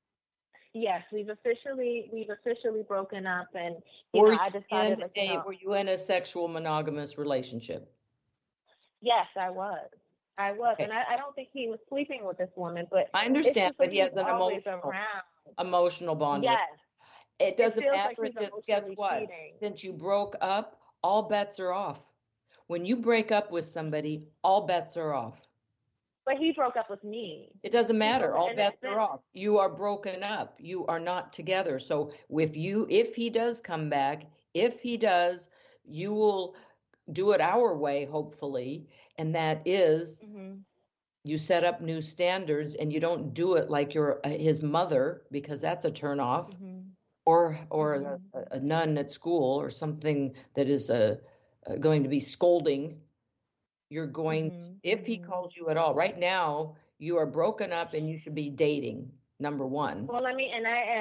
Yes, we've officially we've officially broken up, and you Were know, I you decided, in like, you a know, were you in a sexual monogamous relationship? yes, I was, I was, Okay. and I, I don't think he was sleeping with this woman, but I it's understand, just but like he has he's an always emotional around. emotional bond with. Yes, It doesn't feels matter like at he's this. Guess emotionally what? cheating. Since you broke up, all bets are off. When you break up with somebody, all bets are off. But he broke up with me. It doesn't He matter. broke- All and bets then- are off. You are broken up. You are not together. So if you, if he does come back, if he does, you will do it our way, hopefully. And that is Mhm. you set up new standards and you don't do it like you're uh, his mother, because that's a turn off, Mhm. or, or Mhm. a, a nun at school or something that is a, a going to be scolding. You're going, Mhm. if he Mhm. calls you at all, right now, you are broken up and you should be dating, number one. Well, I mean, and I am,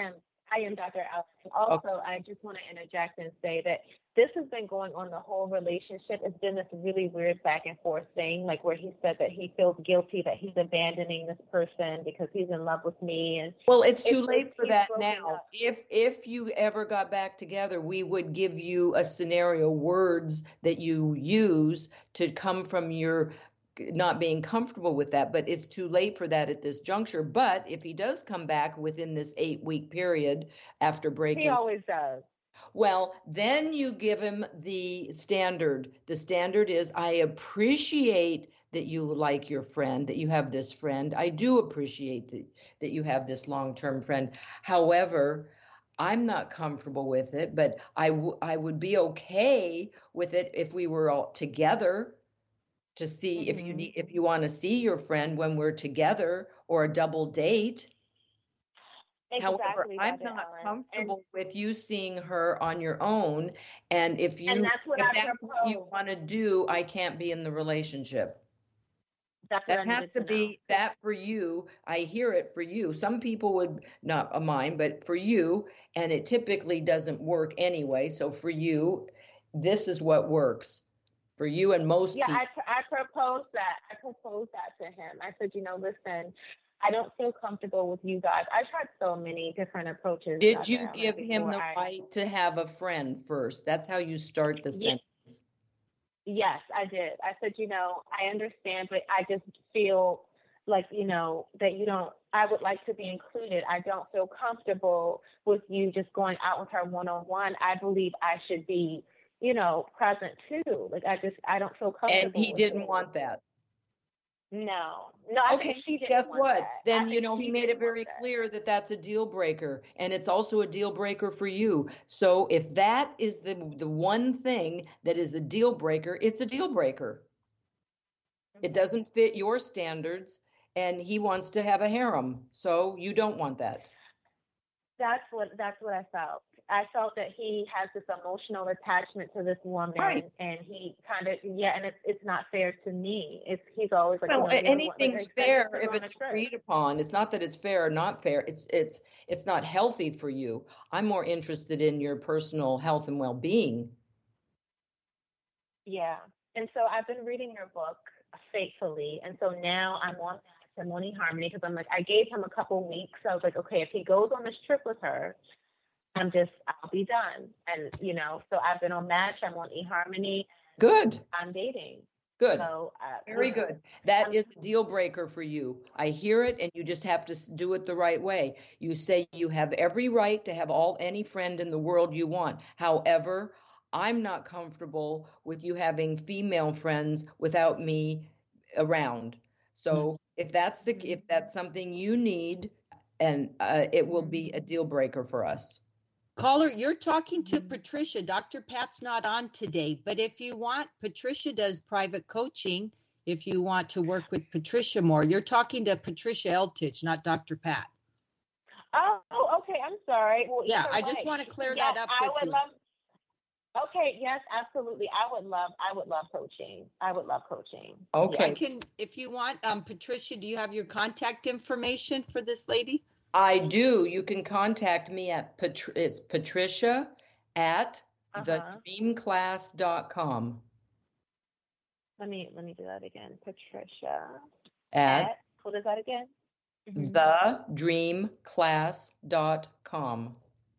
I am Doctor Allen. Also, I just want to interject and say that this has been going on the whole relationship. It's been this really weird back and forth thing, like where he said that he feels guilty that he's abandoning this person because he's in love with me. And well, it's too it's, late it's, for that now. Up. If if you ever got back together, we would give you a scenario, words that you use to come from your not being comfortable with that, but it's too late for that at this juncture. But if he does come back within this eight week period after breaking, he always does. Well, then you give him the standard. The standard is, I appreciate that you like your friend, that you have this friend. I do appreciate that, that you have this long-term friend. However, I'm not comfortable with it, but I, w- I would be okay with it if we were all together to see mm-hmm. if you need, if you want to see your friend when we're together or a double date. Exactly, However, I'm not Ellen. comfortable and, with you seeing her on your own. And if you, and that's what if I that's propose. what you want to do, I can't be in the relationship. That's that what I has to, to be that for you. I hear it for you. Some people would not mind, but for you, and it typically doesn't work anyway. So for you, this is what works for you and most yeah, people. Yeah, I, I proposed that. I proposed that to him. I said, you know, listen, I don't feel comfortable with you guys. I tried so many different approaches. Did you give him the I... right to have a friend first? That's how you start the yes. sentence. Yes, I did. I said, you know, I understand, but I just feel like, you know, that you don't, I would like to be included. I don't feel comfortable with you just going out with her one-on-one. I believe I should be, you know, present too. Like, I just, I don't feel comfortable. And he with didn't it. want that. No, no. I okay, think she didn't guess want what? that. Then, I you know, he made it very that. clear that that's a deal breaker, and it's also a deal breaker for you. So if that is the the one thing that is a deal breaker, it's a deal breaker. Okay. It doesn't fit your standards, and he wants to have a harem, so you don't want that. That's what that's what I felt. I felt that he has this emotional attachment to this woman, right. and he kind of yeah, and it's it's not fair to me. It's he's always like, well, you know, anything's like, fair if it's agreed upon. It's not that it's fair or not fair. It's it's it's not healthy for you. I'm more interested in your personal health and well-being. Yeah, and so I've been reading your book faithfully, and so now I'm on I'm on eHarmony because I'm like I gave him a couple weeks. So I was like, okay, if he goes on this trip with her, I'm just, I'll be done. And, you know, so I've been on Match, I'm on eHarmony. Good. I'm dating. Good. So, uh, Very good. That I'm, is a deal breaker for you. I hear it, and you just have to do it the right way. You say you have every right to have all any friend in the world you want. However, I'm not comfortable with you having female friends without me around. So if that's the if that's something you need, and uh, it will be a deal breaker for us. Caller, you're talking to Patricia. Doctor Pat's not on today, but if you want, Patricia does private coaching. If you want to work with Patricia more, you're talking to Patricia Eltich, not Doctor Pat. Oh, okay. I'm sorry. Well, yeah, I just right. want to clear yes, that up I with would you. Love, okay. Yes, absolutely. I would love. I would love coaching. I would love coaching. Okay. I can, if you want, um, Patricia. Do you have your contact information for this lady? I do. You can contact me at Patri- it's Patricia at uh-huh. the dream class dot com. Let me let me do that again. Patricia at, at what is that again? Mm-hmm. the dream class dot com.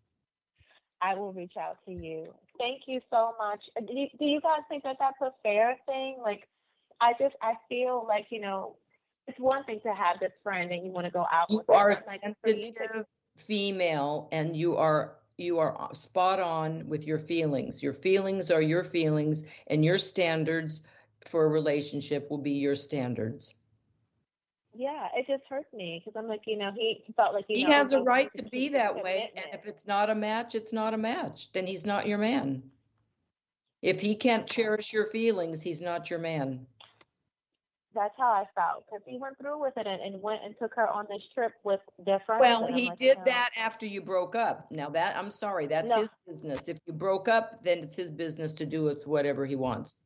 I will reach out to you. Thank you so much. Do you, do you guys think that that's a fair thing? Like, I just I feel like, you know, it's one thing to have this friend and you want to go out you with are them. a sensitive female, and you are you are spot on with your feelings. Your feelings are your feelings, and your standards for a relationship will be your standards. Yeah, it just hurts me because I'm like, you know, he felt like you he know, has a right to to be that way, and if it's not a match, it's not a match. Then he's not your man. If he can't cherish your feelings, he's not your man. That's how I felt because he went through with it and, and went and took her on this trip with their friends. Well, he like, did you know, that after you broke up. Now that I'm sorry, that's no. his business. If you broke up, then it's his business to do with whatever he wants.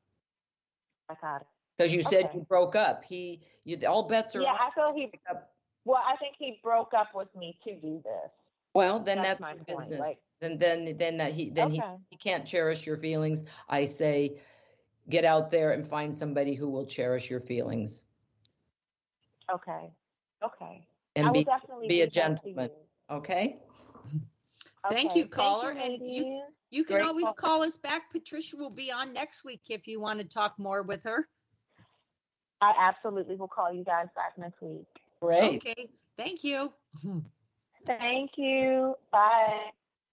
I got it. Because you said okay. you broke up. He, you, all bets are yeah, off. I feel he. Well, I think he broke up with me to do this. Well, then That's that's, my his point. business. Like, Then, then, then that he, then he, okay, he can't cherish your feelings. I say, get out there and find somebody who will cherish your feelings okay, okay. and I will be definitely be a reach out to gentleman. you. Okay. Thank Okay, you, caller. thank And you, you, ladies. you can Great always call. call us back. Patricia will be on next week if you want to talk more with her. I absolutely will call you guys back next week. Great. Okay. Thank you. Thank you. Bye.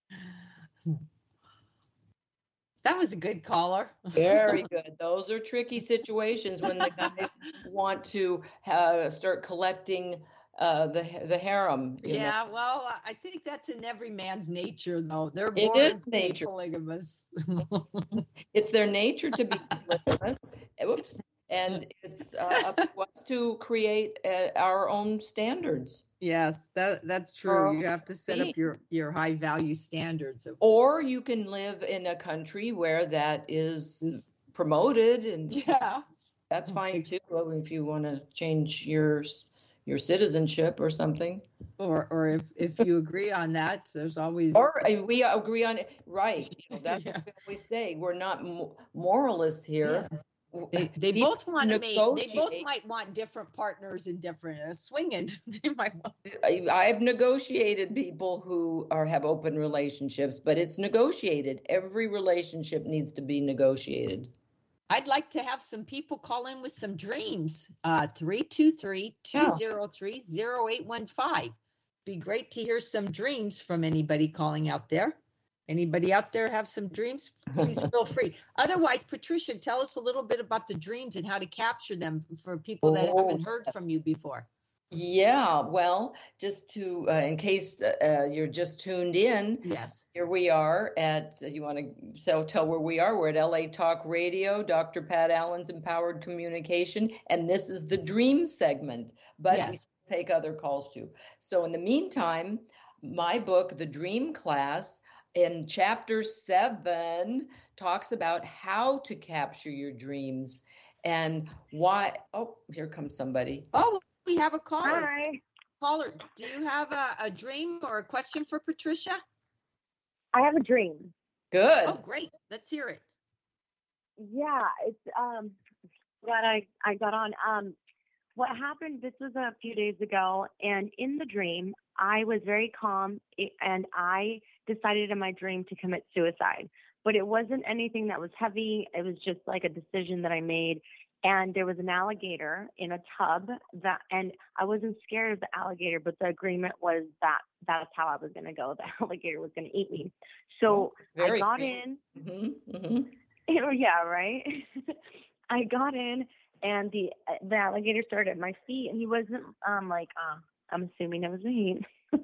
That was a good caller. Very good. Those are tricky situations when the guys want to uh, start collecting uh, the the harem. You Yeah, know? well, I think that's in every man's nature, though. They're It born is to be nature. polygamous. It's their nature to be polygamous. Oops. And it's uh, up to us to create uh, our own standards. Yes, that that's true. You have to set up your your high value standards. Of, Or you can live in a country where that is promoted, and yeah, that's fine too. If you want to change your your citizenship or something, or or if if you agree on that, there's always. or uh, we agree on it, right? You know, that's Yeah. what we always say. We're not mo- moralists here. Yeah. They they People both want to make. They both negotiate. might want different partners and different uh, swinging. They might. Want, I- I've negotiated people who are have open relationships, but it's negotiated. Every relationship needs to be negotiated. I'd like to have some people call in with some dreams. Uh, three two three, two zero three, zero eight one five. Be great to hear some dreams from anybody calling out there. Anybody out there have some dreams? Please feel free. Otherwise, Patricia, tell us a little bit about the dreams and how to capture them for people that Oh, haven't heard from you before. Yeah, well, just to, uh, in case uh, you're just tuned in, yes, here we are at, you want to so tell where we are? We're at L A Talk Radio, Doctor Pat Allen's Empowered Communication, and this is the dream segment, but yes. we take other calls too. So in the meantime, my book, The Dream Class, in chapter seven, talks about how to capture your dreams and why. Oh, here comes somebody. Oh, we have a caller. Hi. Caller, do you have a, a dream or a question for Patricia? I have a dream. Good. Oh, great. Let's hear it. Yeah, it's um glad I, I got on. Um what happened, this was a few days ago, and in the dream, I was very calm and I decided in my dream to commit suicide. But it wasn't anything that was heavy. It was just like a decision that I made. And there was an alligator in a tub that, and I wasn't scared of the alligator, but the agreement was that that's how I was going to go. The alligator was going to eat me. So oh, I got great. in. Mm-hmm, mm-hmm. Yeah, right. I got in, and the the alligator started at my feet, and he wasn't um like um I'm assuming it was a he.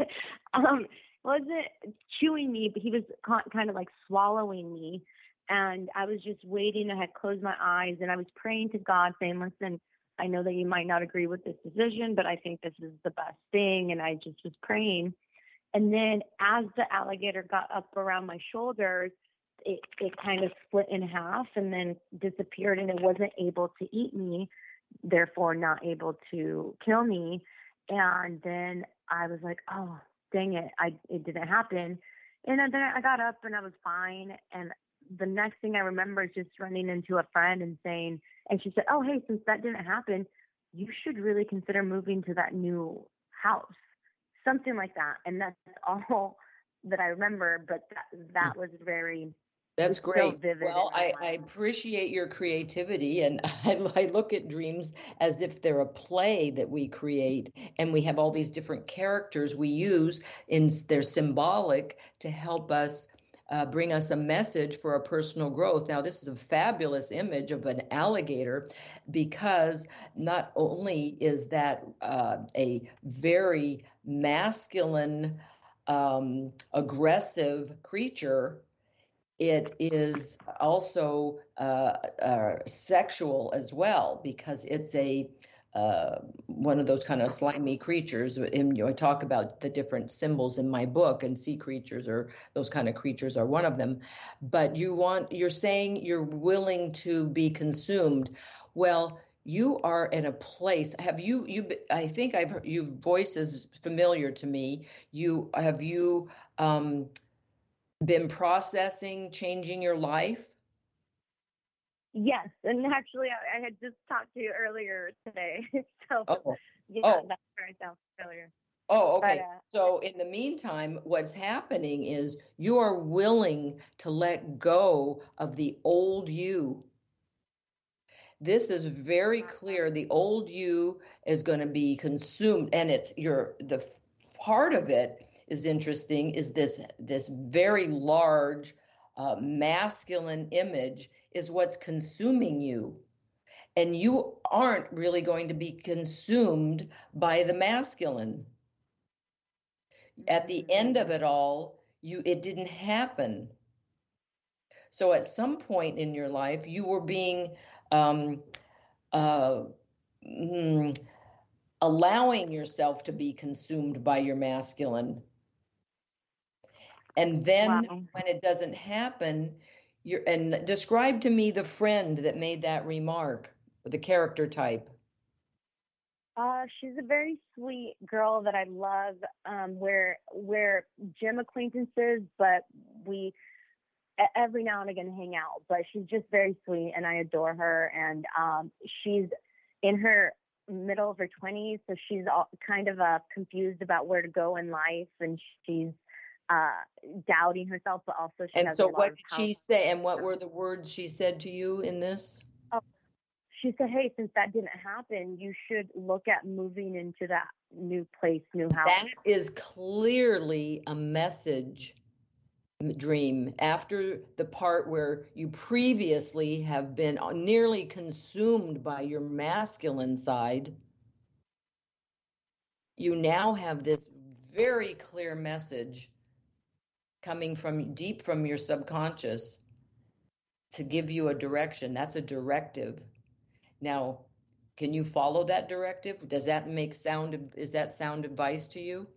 um wasn't chewing me, but he was kind of like swallowing me. And I was just waiting. I had closed my eyes and I was praying to God saying, listen, I know that you might not agree with this decision, but I think this is the best thing. And I just was praying. And then as the alligator got up around my shoulders, it, it kind of split in half and then disappeared, and it wasn't able to eat me, therefore not able to kill me. And then I was like, oh, dang it. I, it didn't happen. And then I got up and I was fine. And the next thing I remember is just running into a friend and saying, and she said, oh, hey, since that didn't happen, you should really consider moving to that new house, something like that. And that's all that I remember, but that, that was very, that's great. So vivid. Well, I, I appreciate your creativity, and I, I look at dreams as if they're a play that we create, and we have all these different characters we use, and they're symbolic to help us Uh, bring us a message for our personal growth. Now, this is a fabulous image of an alligator, because not only is that uh, a very masculine, um, aggressive creature, it is also uh, uh, sexual as well, because it's a Uh, one of those kind of slimy creatures. And, you know, I talk about the different symbols in my book, and sea creatures or those kind of creatures are one of them. But you want, you're saying you're willing to be consumed. Well, you are in a place. Have you, you, I think I've heard your voice is familiar to me. You, have you um, been processing changing your life? Yes, and actually, I, I had just talked to you earlier today. so, Oh, yeah, oh, that's where I sound familiar. oh, But okay. uh, So in the meantime, what's happening is you are willing to let go of the old you. This is very clear. The old you is going to be consumed, and it's your the f- part of it is interesting. Is this this very large uh, masculine image is what's consuming you, and you aren't really going to be consumed by the masculine. At the end of it all, you it didn't happen. So at some point in your life, you were being um, uh, mm, allowing yourself to be consumed by your masculine. And then wow. when it doesn't happen, you're, and describe to me the friend that made that remark, the character type. Uh, she's a very sweet girl that I love. Um, we're we're gym acquaintances, but we e- every now and again hang out. But she's just very sweet, and I adore her. And um, she's in her middle of her twenties, so she's all, kind of uh, confused about where to go in life, and she's uh, doubting herself, but also she And has so a lot what of did power. she say? And what were the words she said to you in this? Oh, she said, "Hey, since that didn't happen, you should look at moving into that new place, new house." That is clearly a message dream after the part where you previously have been nearly consumed by your masculine side. You now have this very clear message coming from deep from your subconscious to give you a direction. That's a directive. Now, can you follow that directive? Does that make sound, is that sound advice to you?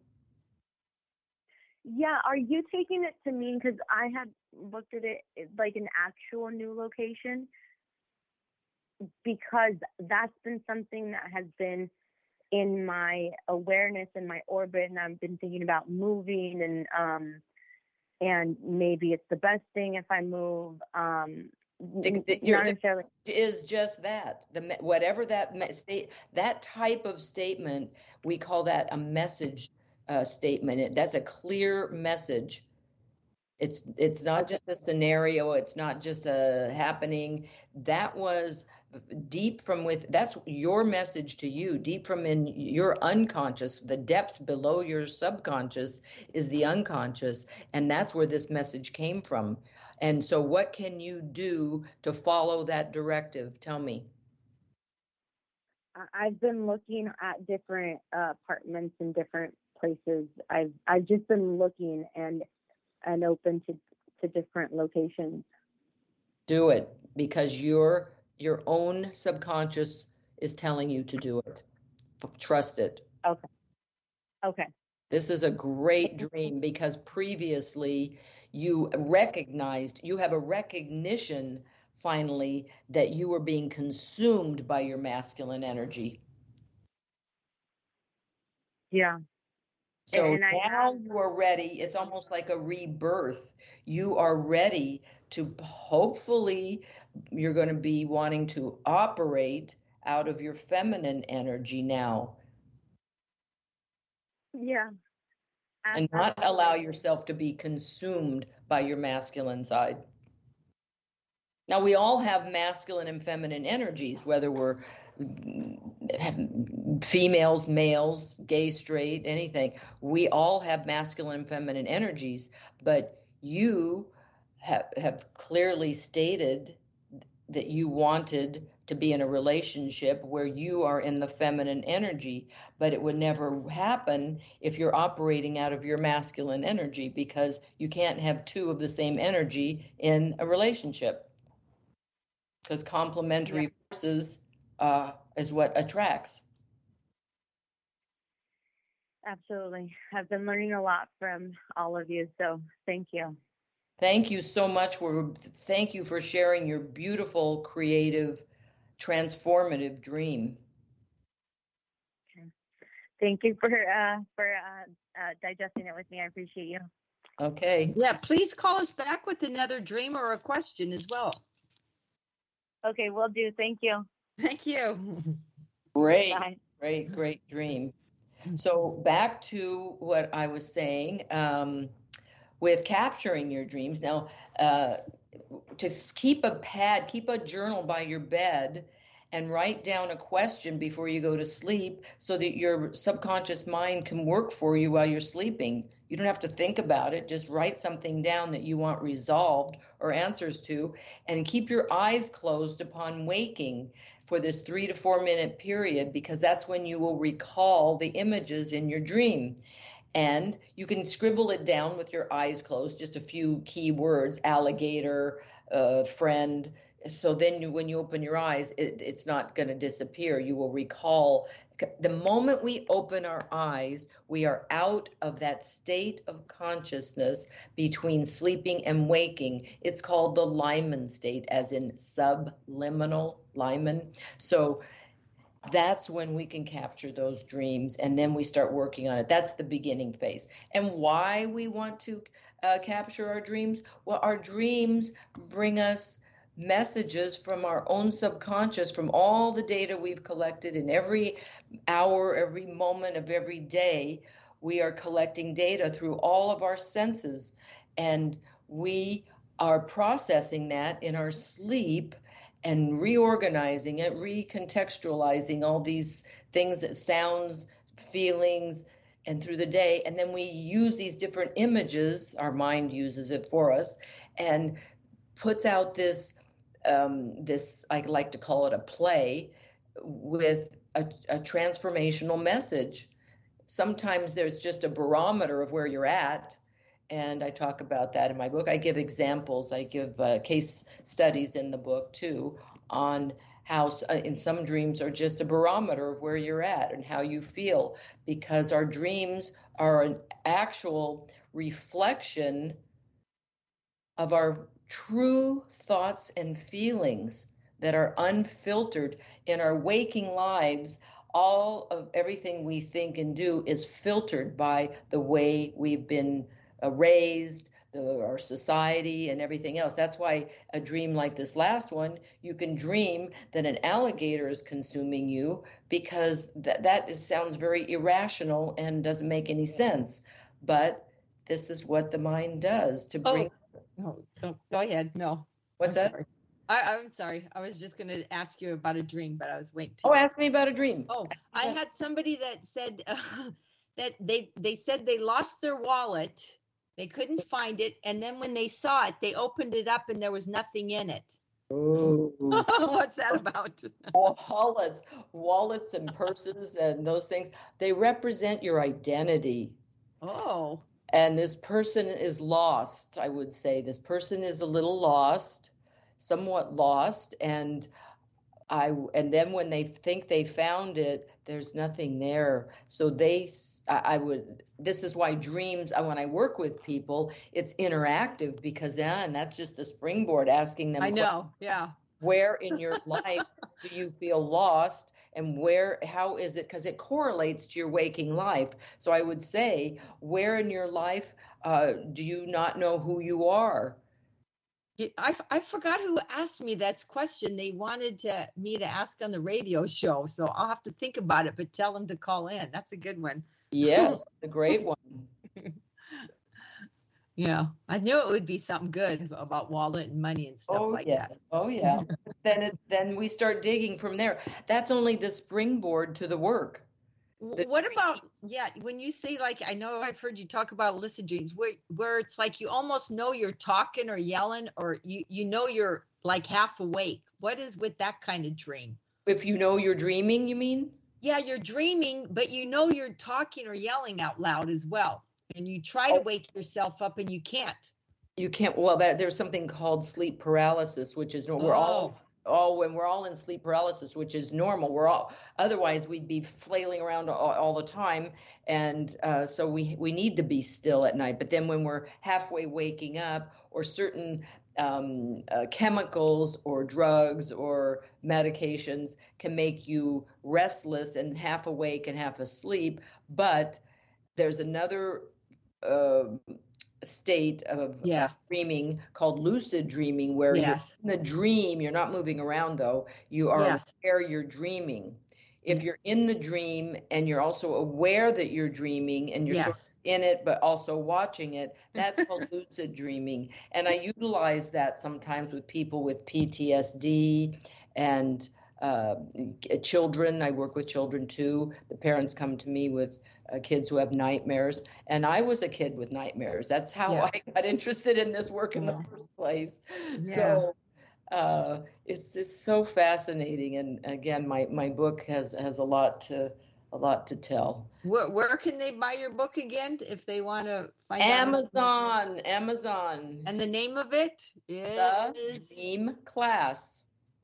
Yeah, are you taking it to mean, because I had looked at it like an actual new location, because that's been something that has been in my awareness and my orbit, and I've been thinking about moving, and um and maybe it's the best thing if I move. Um, The, the, not your, necessarily is just that the whatever that me- state that type of statement, we call that a message uh, statement. It, that's a clear message. It's it's not okay. just a scenario. It's not just a happening. That was deep from with. That's your message to you, deep from in your unconscious. The depths below your subconscious is the unconscious, and that's where this message came from. And so, what can you do to follow that directive? Tell me. I- I've been looking at different uh, apartments in different places. I've I've just been looking and and open to to different locations. Do it because your your own subconscious is telling you to do it. Trust it. Okay. Okay. This is a great dream because previously you recognized, you have a recognition finally that you were being consumed by your masculine energy. Yeah. So And I now have, you are ready. It's almost like a rebirth. You are ready to, hopefully, you're going to be wanting to operate out of your feminine energy now. yeah. And not allow yourself to be consumed by your masculine side. Now, we all have masculine and feminine energies, whether we're females, males, gay, straight, anything. We all have masculine and feminine energies, but you have, have clearly stated that you wanted to be in a relationship where you are in the feminine energy, but it would never happen if you're operating out of your masculine energy, because you can't have two of the same energy in a relationship. Because complementary yeah. forces uh, is what attracts. Absolutely. I've been learning a lot from all of you, so thank you. Thank you so much. We're, thank you for sharing your beautiful, creative transformative dream. Thank you for uh, for uh, uh, digesting it with me. I appreciate you. Okay. Yeah, please call us back with another dream or a question as well. Okay, will do. Thank you. Thank you. Great, Bye. great, great dream. So back to what I was saying um, with capturing your dreams. Now, uh, to keep a pad, keep a journal by your bed and write down a question before you go to sleep so that your subconscious mind can work for you while you're sleeping. You don't have to think about it. Just write something down that you want resolved or answers to, and keep your eyes closed upon waking for this three to four minute period, because that's when you will recall the images in your dream. And you can scribble it down with your eyes closed, just a few key words, alligator, uh, friend. So then you, when you open your eyes, it, it's not going to disappear. You will recall. The moment we open our eyes, we are out of that state of consciousness between sleeping and waking. It's called the Lyman state, as in subliminal Lyman. So that's when we can capture those dreams, and then we start working on it. That's the beginning phase. And why we want to uh, capture our dreams? Well, our dreams bring us messages from our own subconscious, from all the data we've collected in every hour, every moment of every day. We are collecting data through all of our senses, and we are processing that in our sleep and reorganizing it, recontextualizing all these things, sounds, feelings, and through the day. And then we use these different images, our mind uses it for us, and puts out this Um, this, I like to call it a play, with a, a transformational message. Sometimes there's just a barometer of where you're at, and I talk about that in my book. I give examples. I give uh, case studies in the book, too, on how uh, in some dreams are just a barometer of where you're at and how you feel, because our dreams are an actual reflection of our true thoughts and feelings that are unfiltered. In our waking lives, all of everything we think and do is filtered by the way we've been uh, raised, the, our society, and everything else. That's why a dream like this last one, you can dream that an alligator is consuming you, because th- that is, sounds very irrational and doesn't make any sense. But this is what the mind does to bring. Oh. Oh, oh, go ahead. No. What's I'm that? Sorry. I, I'm sorry. I was just going to ask you about a dream, but I was waiting. Oh, ask me about a dream. Oh, I had somebody that said uh, that they they said they lost their wallet. They couldn't find it, and then when they saw it, they opened it up, and there was nothing in it. Ooh. What's that about? Wallets, wallets, and purses, and those things. They represent your identity. Oh. And this person is lost, I would say. This person is a little lost, somewhat lost. And I, and then when they think they found it, there's nothing there. So they, I would, this is why dreams, when I work with people, it's interactive, because then that's just the springboard, asking them. I know, yeah. Where in your life do you feel lost? And where, how is it? Because it correlates to your waking life. So I would say, where in your life uh, do you not know who you are? I, I forgot who asked me that question. They wanted to, me to ask on the radio show. So I'll have to think about it, but tell them to call in. That's a good one. Yes, a great one. Yeah, I knew it would be something good about wallet and money and stuff oh, like yeah. that. Oh, yeah. then it, then we start digging from there. That's only the springboard to the work. The what about, yeah, when you say, like, I know I've heard you talk about lucid dreams, where, where it's like you almost know you're talking or yelling, or you, you know you're like half awake. What is with that kind of dream? If you know you're dreaming, you mean? Yeah, you're dreaming, but you know you're talking or yelling out loud as well. And you try oh. to wake yourself up and you can't. You can't. Well, that, there's something called sleep paralysis, which is we're oh. all all when we're all in sleep paralysis, which is normal. We're all otherwise we'd be flailing around all, all the time, and uh, so we we need to be still at night. But then when we're halfway waking up, or certain um, uh, chemicals or drugs or medications can make you restless and half awake and half asleep. But there's another uh, state of Yeah. uh, dreaming called lucid dreaming, where Yes. you're in the dream. You're not moving around, though. You are Yes. aware you're dreaming. If you're in the dream and you're also aware that you're dreaming and you're sort of Yes. in it but also watching it, that's called lucid dreaming. And I utilize that sometimes with people with P T S D and uh, children. I work with children too. The parents come to me with uh, kids who have nightmares, and I was a kid with nightmares. That's how Yeah. I got interested in this work in Yeah. the first place. Yeah. So uh, it's it's so fascinating, and again, my my book has has a lot to a lot to tell. Where, where can they buy your book again if they want to find out? Amazon, Amazon. And the name of it The is Dream Class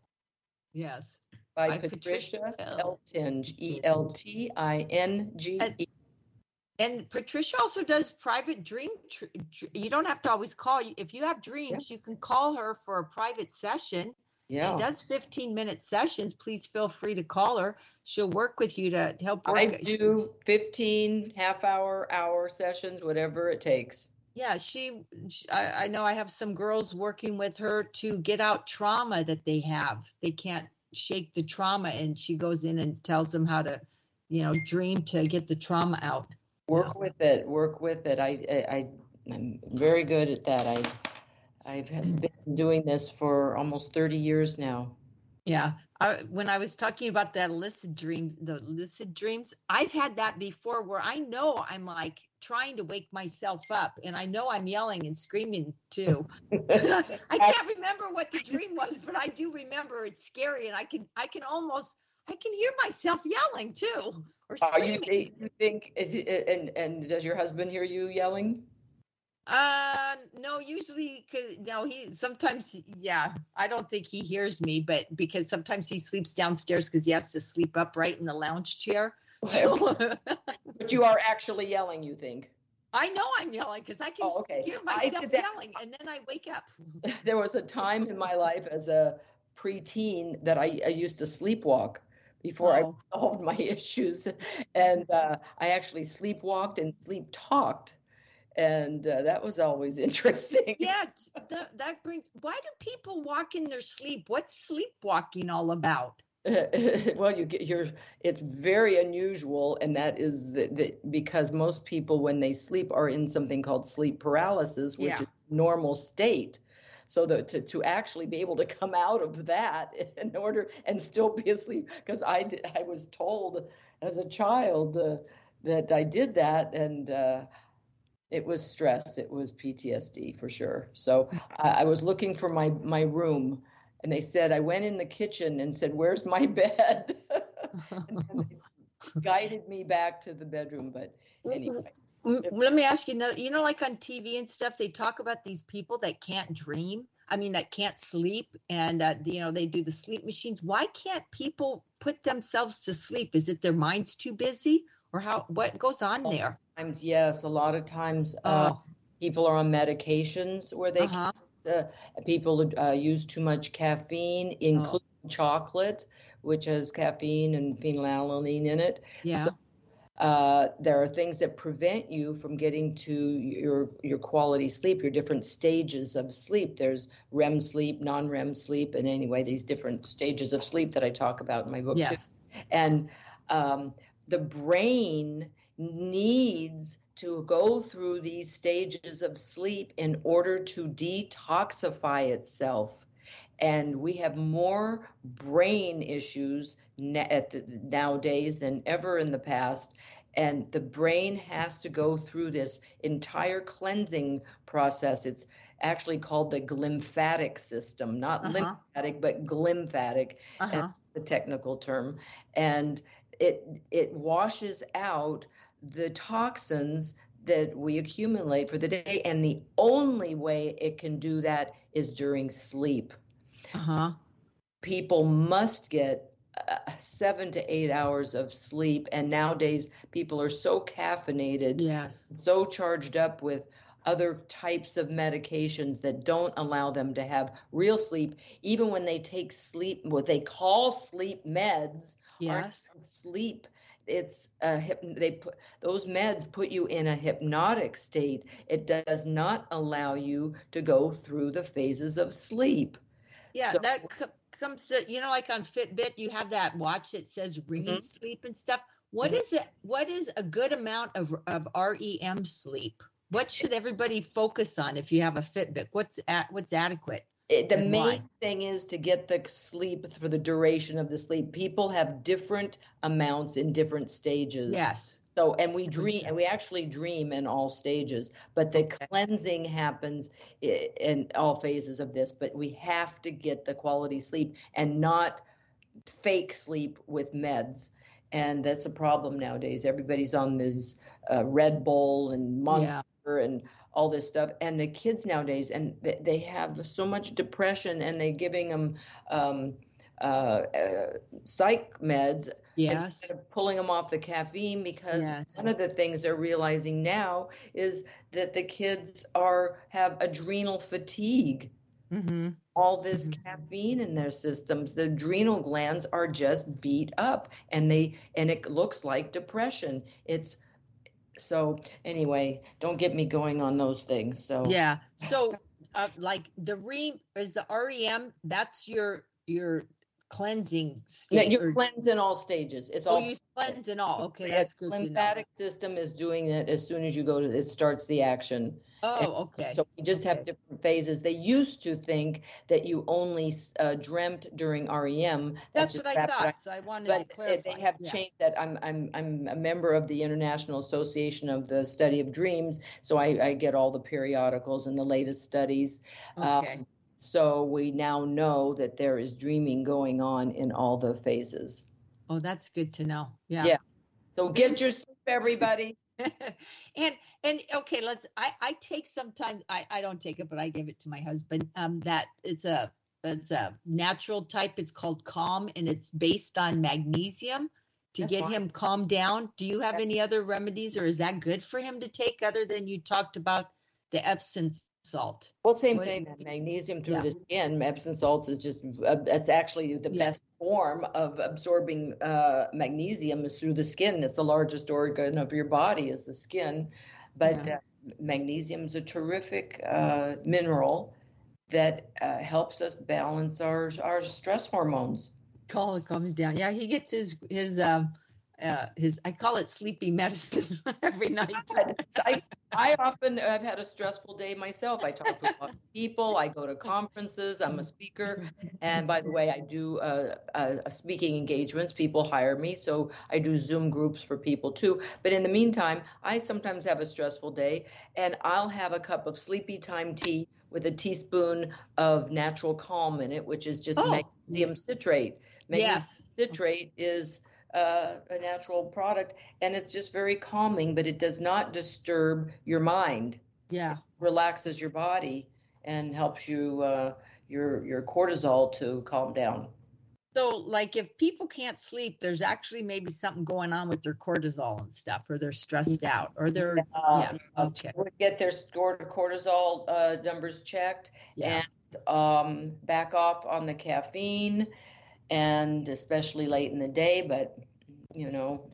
yes. by, By Patricia, Patricia Eltinge, E L T I N G E. And Patricia also does private dream. Tr- tr- you don't have to always call. If you have dreams, you can call her for a private session. Yeah. She does fifteen minute sessions. Please feel free to call her. She'll work with you to help work. I do fifteen half hour, hour sessions, whatever it takes. Yeah, she, she I, I know I have some girls working with her to get out trauma that they have. They can't shake the trauma, and she goes in and tells them how to, you know, dream to get the trauma out. Work with it. Work with it. I, I, I I'm very good at that. I, I've been doing this for almost thirty years now. Yeah. I, when I was talking about that lucid dream, the lucid dreams, I've had that before where I know I'm like trying to wake myself up, and I know I'm yelling and screaming too. I can't remember what the dream was, but I do remember it's scary, and I can I can almost I can hear myself yelling too or Are you, screaming. you think, and and does your husband hear you yelling? Uh, no, usually, cause no, he sometimes, yeah, I don't think he hears me, but because sometimes he sleeps downstairs because he has to sleep upright in the lounge chair. So, But you are actually yelling, you think? I know I'm yelling because I can Oh, okay. hear I myself did that- yelling, and then I wake up. There was a time in my life as a preteen that I, I used to sleepwalk before Oh. I solved my issues. And uh, I actually sleepwalked and sleep talked. And uh, that was always interesting. Yeah, that, that brings, why do people walk in their sleep? What's sleepwalking all about? Well, you get your, it's very unusual. And that is the, the, because most people, when they sleep, are in something called sleep paralysis, which Yeah. is normal state. So that to, to actually be able to come out of that in order and still be asleep, because I, did- I was told as a child uh, that I did that, and uh, it was stress. It was P T S D for sure. So I, I was looking for my, my room, and they said, I went in the kitchen and said, where's my bed? And then they guided me back to the bedroom. But anyway. Mm, Let me ask you, you know, like on T V and stuff, they talk about these people that can't dream. I mean, that can't sleep, and uh, you know, they do the sleep machines. Why can't people put themselves to sleep? Is it their mind's too busy, or how? What goes on there? Times, yes, a lot of times uh, Oh. people are on medications where they Uh-huh. can't, uh, people uh, use too much caffeine, including chocolate, which has caffeine and phenylalanine in it. Yeah. So, uh, there are things that prevent you from getting to your your quality sleep, your different stages of sleep. There's R E M sleep, non-R E M sleep, and anyway, these different stages of sleep that I talk about in my book too. Yes. And um, the brain needs to go through these stages of sleep in order to detoxify itself. And we have more brain issues na- at the, nowadays than ever in the past. And the brain has to go through this entire cleansing process. It's actually called the glymphatic system, not Uh-huh. lymphatic, but glymphatic, Uh-huh. and the technical term. And it it washes out the toxins that we accumulate for the day. And the only way it can do that is during sleep. Uh-huh. people must get uh, seven to eight hours of sleep. And nowadays, people are so caffeinated, yes, so charged up with other types of medications that don't allow them to have real sleep. Even when they take sleep, what they call sleep meds, yes, aren't sleep. It's a hip, they put those meds put you in a hypnotic state. It does not allow you to go through the phases of sleep. yeah. So, That c- comes to, you know, like on Fitbit, you have that watch that says R E M Mhm. sleep and stuff. What Mhm. is it? What is a good amount of of R E M sleep? What should everybody focus on if you have a Fitbit? What's at, what's adequate? It, the and main why? thing is to get the sleep for the duration of the sleep. People have different amounts in different stages. Yes. So, and we For dream, sure. and we actually dream in all stages, but the Okay. cleansing happens i- in all phases of this. But we have to get the quality sleep and not fake sleep with meds. And that's a problem nowadays. Everybody's on this uh, Red Bull and Monster and all this stuff. And the kids nowadays, and they, they have so much depression, and they're giving them um, uh, uh, psych meds Yes. instead of pulling them off the caffeine, because Yes. one of the things they're realizing now is that the kids are have adrenal fatigue. Mm-hmm. All this Mhm. caffeine in their systems, the adrenal glands are just beat up, and they and it looks like depression. It's so anyway, don't get me going on those things. So Yeah. So, uh, like the R E M is the R E M. That's your your cleansing yeah, state. you or- cleanse in all stages. It's oh, all you cleanse and all. Okay, Yeah, that's good to know. lymphatic system is doing it as soon as you go to it starts the action. And Oh, okay. so we just have Okay. different phases. They used to think that you only uh, dreamt during R E M. That's just what I crap, but thought. So I wanted But to they- clarify. they have Yeah. changed that. I'm I'm I'm a member of the International Association of the Study of Dreams, so I, I get all the periodicals and the latest studies. Okay. Um, so we now know that there is dreaming going on in all the phases. Oh, that's good to know. Yeah. Yeah. So get your sleep, everybody. and and okay, let's I I take sometimes I I don't take it, but I give it to my husband. Um that it's a it's a natural type. It's called Calm, and it's based on magnesium to That's get fine. him calmed down. Do you have any other remedies, or is that good for him to take other than you talked about the Epsom salt? Well, same What- thing. Magnesium through Yeah. the skin. Epsom salts is just uh, that's actually the Yeah. best form of absorbing uh, magnesium is through the skin. It's the largest organ of your body is the skin, but Yeah. uh, magnesium is a terrific uh, mineral that uh, helps us balance our our stress hormones. Call it comes down. Yeah, he gets his his um uh his I call it sleepy medicine every night. I, I often have had a stressful day myself. I talk to a lot of people. I go to conferences. I'm a speaker. And by the way, I do uh, uh, speaking engagements. People hire me. So I do Zoom groups for people too. But in the meantime, I sometimes have a stressful day, and I'll have a cup of sleepy time tea with a teaspoon of natural calm in it, which is just Oh. magnesium citrate. Magnesium Yes. citrate is uh, a natural product, and it's just very calming, but it does not disturb your mind. Yeah. Relaxes your body and helps you uh, your your cortisol to calm down. So, like, if people can't sleep, there's actually maybe something going on with their cortisol and stuff, or they're stressed out, or they're Uh, yeah. Okay. Get their score cortisol uh, numbers checked, Yeah. and um, back off on the caffeine, and especially late in the day. But you know,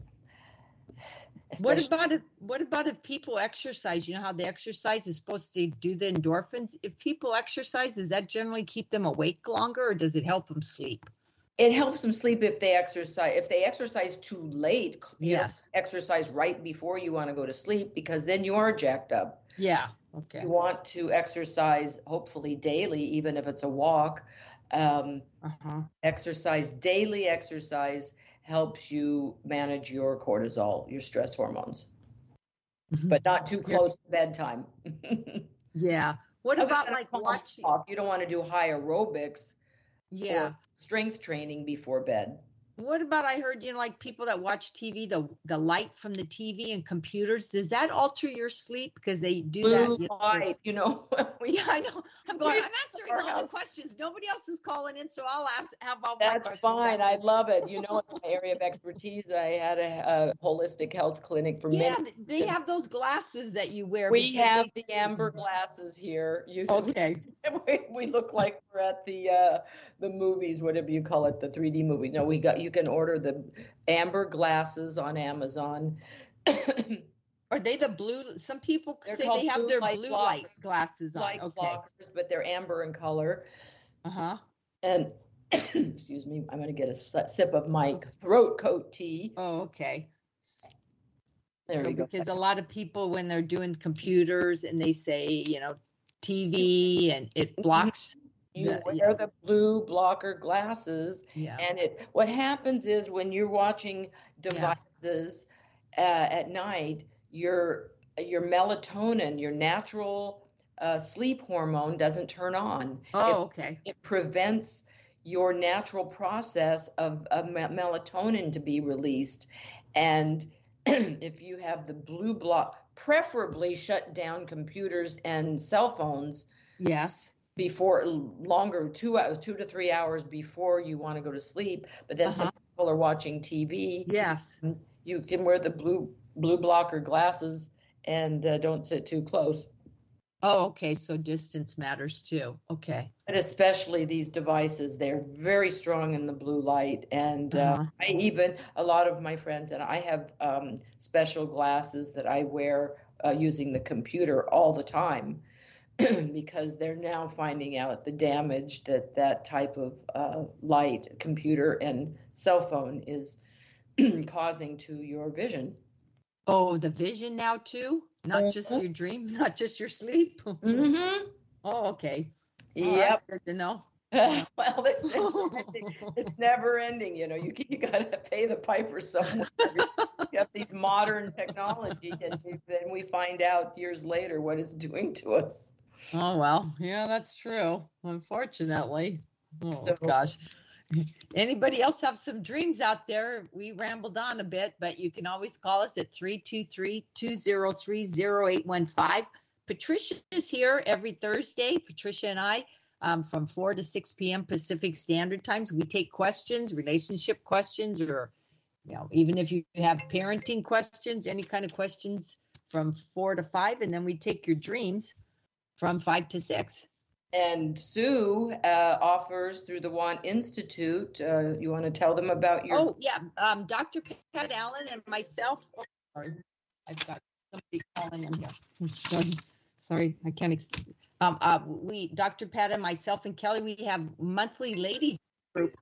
What especially- about if what about if people exercise? You know how the exercise is supposed to do the endorphins? If people exercise, does that generally keep them awake longer, or does it help them sleep? It helps them sleep if they exercise. If they exercise too late, you don't Yes. exercise right before you want to go to sleep, because then you are jacked up. Yeah. Okay. You want to exercise hopefully daily, even if it's a walk. Um, Uh-huh. exercise, daily exercise helps you manage your cortisol, your stress hormones, but not too close to bedtime. Yeah. What Other about than a like calm watching? walk, you don't want to do high aerobics Yeah. or strength training before bed. What about, I heard, you know, like people that watch T V, the the light from the T V and computers, does that alter your sleep? Because they do Blue that. You know, light, you know. we, yeah, I know. I'm going, we- I'm answering our all house. the questions. Nobody else is calling in, so I'll ask, have all my That's questions. fine. I answered. love it. You know, it's my area of expertise. I had a, a holistic health clinic for Yeah, many. they have those glasses that you wear. We because have they the amber glasses here. You, Okay. we, we look like we're at the uh, the movies, whatever you call it, the three D movie. No, we got. You can order the amber glasses on Amazon. Are they the blue? Some people They're say called they have blue their light blue blockers. light glasses on. Light Okay. blockers, but they're amber in color. Uh huh. And excuse me, I'm going to get a si- sip of my throat coat tea. Oh, okay. There so we go. because a lot of people, when they're doing computers and they say, you know, T V and it blocks. You the, wear yeah. the blue blocker glasses, Yeah. and it. What happens is when you're watching devices uh, at night, your your melatonin, your natural uh, sleep hormone, doesn't turn on. Oh, It, okay. it prevents your natural process of, of me- melatonin to be released, and if you have the blue block, preferably shut down computers and cell phones. Yes. Before longer, two hours, two to three hours before you want to go to sleep. But then some Uh-huh. people are watching T V. Yes. You can wear the blue blue blocker glasses and uh, don't sit too close. Oh, okay. So distance matters too. Okay. And especially these devices, they're very strong in the blue light. And uh, Uh-huh. I even, a lot of my friends, and I have um, special glasses that I wear uh, using the computer all the time. Because they're now finding out the damage that that type of uh, light, computer, and cell phone is causing to your vision. Oh, the vision now too? Not Mhm. just your dream, not just your sleep. Mm-hmm. Oh, okay. Oh, Yep. that's good to know. Well, there's never ending. It's never ending. You know, you you got to pay the piper somewhere. You have these modern technology, and you- then we find out years later what it's doing to us. Oh, well, yeah, that's true. Unfortunately. Oh, So- gosh. Anybody else have some dreams out there? We rambled on a bit, but you can always call us at three two three, two zero three, zero eight one five. Patricia is here every Thursday. Patricia and I, um, from four to six p.m. Pacific Standard Times. We take questions, relationship questions, or, you know, even if you have parenting questions, any kind of questions from four to five, and then we take your dreams from five to six. And Sue uh, offers through the Want Institute. Uh, you want to tell them about your? Oh, yeah. Um, Doctor Pat Allen and myself. Oh, sorry, I've got somebody calling in here. Sorry, sorry, I can't. Ex- um, uh, we, Doctor Pat and myself and Kelly, we have monthly ladies groups.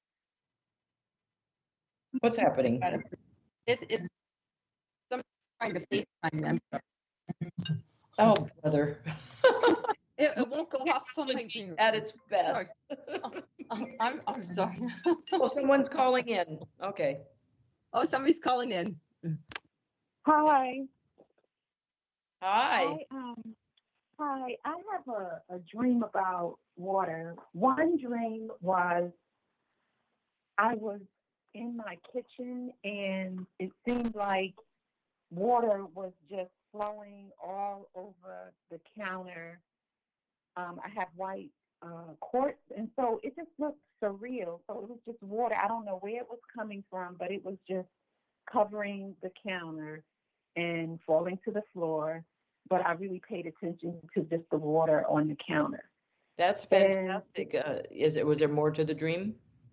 What's happening? It, it's somebody trying to FaceTime them. Oh, brother. It, it won't go off on my finger. At its best. Sorry. Oh, I'm, I'm sorry. Well, someone's calling in. Okay. Oh, somebody's calling in. Hi. Hi. I, um, hi. I have a, a dream about water. One dream was I was in my kitchen and it seemed like water was just flowing all over the counter. Um, I have white uh, quartz, and so it just looked surreal. So it was just water. I don't know where it was coming from, but it was just covering the counter and falling to the floor. But I really paid attention to just the water on the counter. That's fantastic. Uh, is it? Was there more to the dream?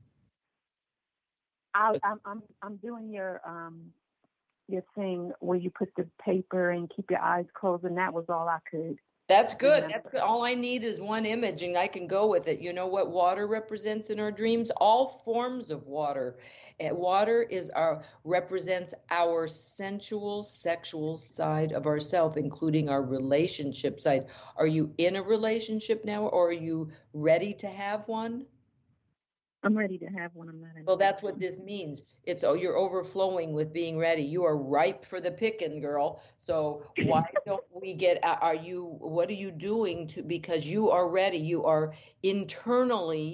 I, I'm I'm I'm doing your um your thing where you put the paper and keep your eyes closed, and that was all I could. That's good. remember. That's good. All I need is one image, and I can go with it. You know what water represents in our dreams? All forms of water. And water is our represents our sensual, sexual side of ourself, including our relationship side. Are you in a relationship now, or are you ready to have one? I'm ready to have one. I'm not in. Well, that's what this means. It's oh, you're overflowing with being ready. You are ripe for the picking, girl. So why don't we get? Are you? What are you doing to? Because you are ready. You are internally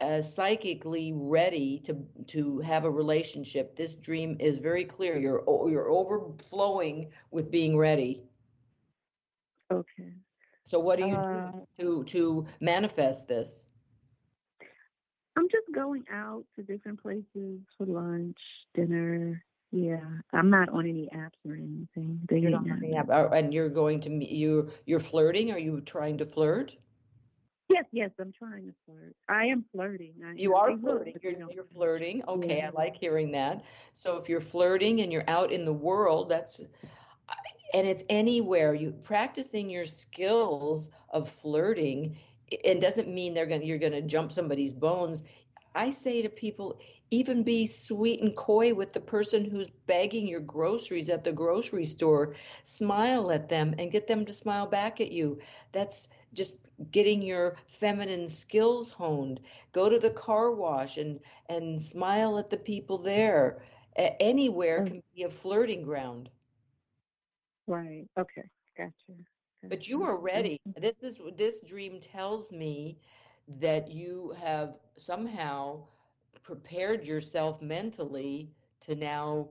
uh, psychically ready to to have a relationship. This dream is very clear. You're you're overflowing with being ready. Okay. So what do you Uh, do to to manifest this? I'm just going out to different places for lunch, dinner. Yeah, I'm not on any apps or anything. They You're ain't not on nothing. the app, uh, and you're going to meet you. You're flirting. Are you trying to flirt? Yes, yes, I'm trying to flirt. I am flirting. I You am. are They look, flirting. but You're they don't. you're flirting. Okay, Yeah. I like hearing that. So if you're flirting and you're out in the world, that's and it's anywhere. You practicing your skills of flirting, it doesn't mean they're gonna you're gonna jump somebody's bones. I say to people, even be sweet and coy with the person who's bagging your groceries at the grocery store. Smile at them and get them to smile back at you. That's just getting your feminine skills honed. Go to the car wash and and smile at the people there. A- anywhere can be a flirting ground. Right. Okay. Gotcha. But you are ready. This is this dream tells me that you have somehow prepared yourself mentally to now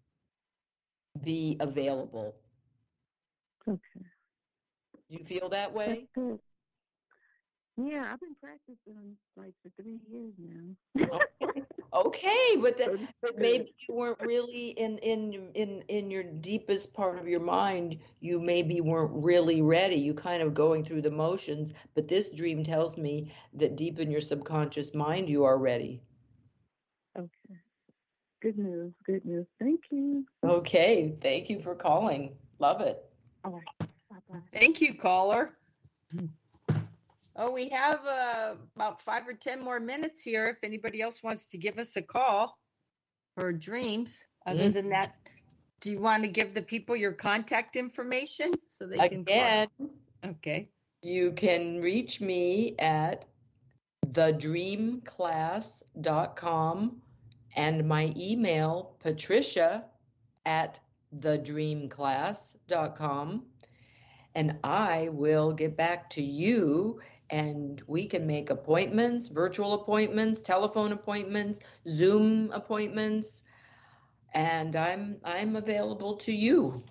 be available. Okay. You feel that way? That's good. Yeah, I've been practicing like for three years now. Okay, but then but maybe you weren't really in in in in your deepest part of your mind, you maybe weren't really ready. You kind of going through the motions, but this dream tells me that deep in your subconscious mind you are ready. Okay. Good news. Good news. Thank you. Okay, thank you for calling. Love it. All right. Bye-bye. Thank you, caller. Oh, we have uh, about five or ten more minutes here. If anybody else wants to give us a call for dreams. Other Mhm. than that, do you want to give the people your contact information so they can Again, call? Okay. you can reach me at the dream class dot com and my email, Patricia at the dream class dot com. And I will get back to you and we can make appointments, virtual appointments, telephone appointments, Zoom appointments, and I'm I'm available to you.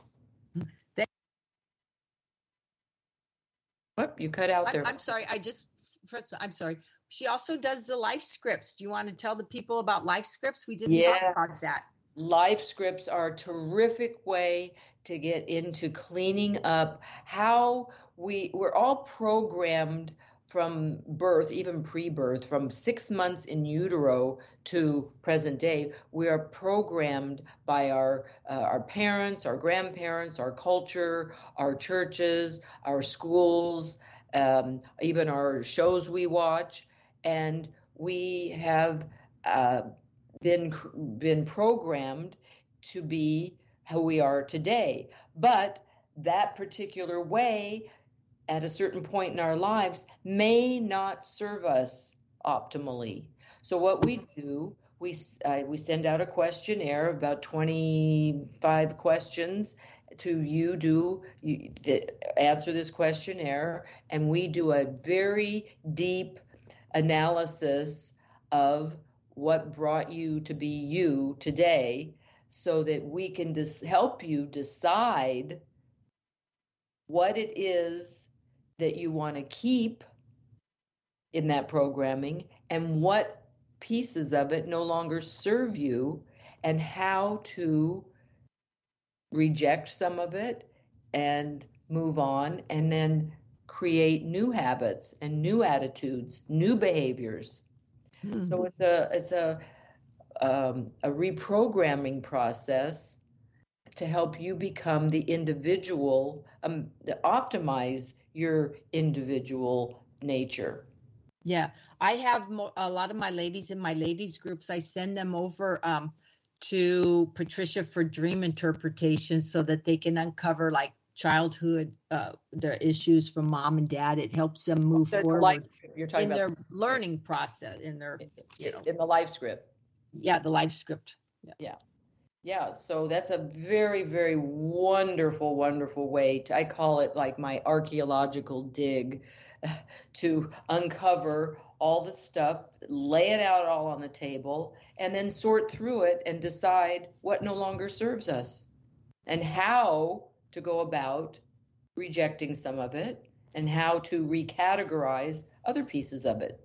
What? You cut out I'm, there. I'm sorry. I just, first, I'm sorry. She also does the life scripts. Do you want to tell the people about life scripts? We didn't Yes. talk about that. Life scripts are a terrific way to get into cleaning up how we we're all programmed from birth, even pre-birth, from six months in utero to present day. We are programmed by our uh, our parents, our grandparents, our culture, our churches, our schools, um, even our shows we watch, and we have uh, been been programmed to be who we are today. But that particular way at a certain point in our lives may not serve us optimally. So what we do, we uh, we send out a questionnaire, about twenty-five questions to you do you th- answer this questionnaire, and we do a very deep analysis of what brought you to be you today, so that we can dis- help you decide what it is that you want to keep in that programming and what pieces of it no longer serve you, and how to reject some of it and move on, and then create new habits and new attitudes, new behaviors. Mm-hmm. So it's a it's a um, a reprogramming process to help you become the individual, um, to optimize your individual nature. Yeah, I have mo- a lot of my ladies in my ladies groups. I send them over um, to Patricia for dream interpretation so that they can uncover like childhood, uh, their issues from mom and dad. It helps them move the forward life, you're talking in about their learning process, in their, you know, in the life script. Yeah, the life script. Yeah. Yeah. Yeah, so that's a very, very wonderful, wonderful way to, I call it like my archaeological dig, to uncover all the stuff, lay it out all on the table, and then sort through it and decide what no longer serves us and how to go about rejecting some of it and how to recategorize other pieces of it.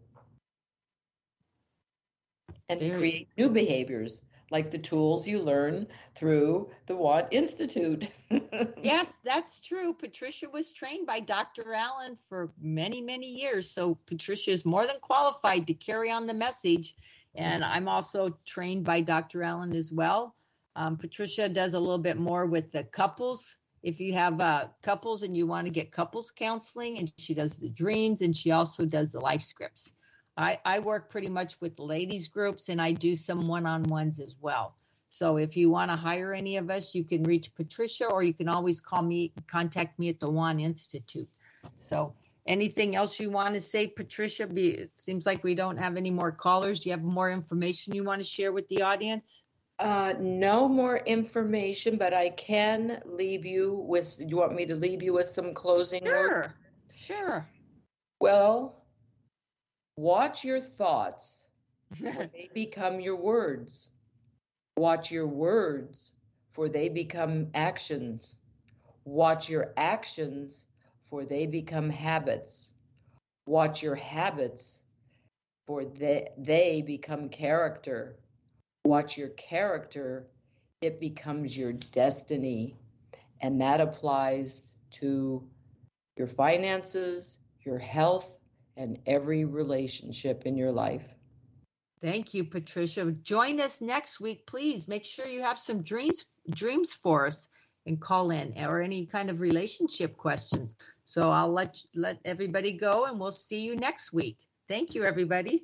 And Very create new behaviors, like the tools you learn through the Want Institute. Yes, that's true. Patricia was trained by Doctor Allen for many, many years. So Patricia is more than qualified to carry on the message. And I'm also trained by Doctor Allen as well. Um, Patricia does a little bit more with the couples. If you have uh, couples and you want to get couples counseling, and she does the dreams, and she also does the life scripts. I, I work pretty much with ladies groups, and I do some one-on-ones as well. So if you want to hire any of us, you can reach Patricia, or you can always call me, contact me at the Want Institute. So anything else you want to say, Patricia? Be, it seems like we don't have any more callers. Do you have more information you want to share with the audience? Uh, no more information, but I can leave you with, do you want me to leave you with some closing Sure, words? sure. Well, watch your thoughts, for they become your words. Watch your words, for they become actions. Watch your actions, for they become habits. Watch your habits, for they, they become character. Watch your character, it becomes your destiny. And that applies to your finances, your health, and every relationship in your life. Thank you, Patricia. Join us next week, please. Make sure you have some dreams dreams for us and call in, or any kind of relationship questions. So I'll let let everybody go, and we'll see you next week. Thank you, everybody.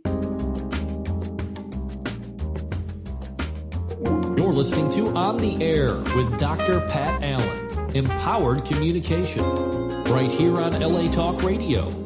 You're listening to On the Air with Doctor Pat Allen, Empowered Communication, right here on L A Talk Radio.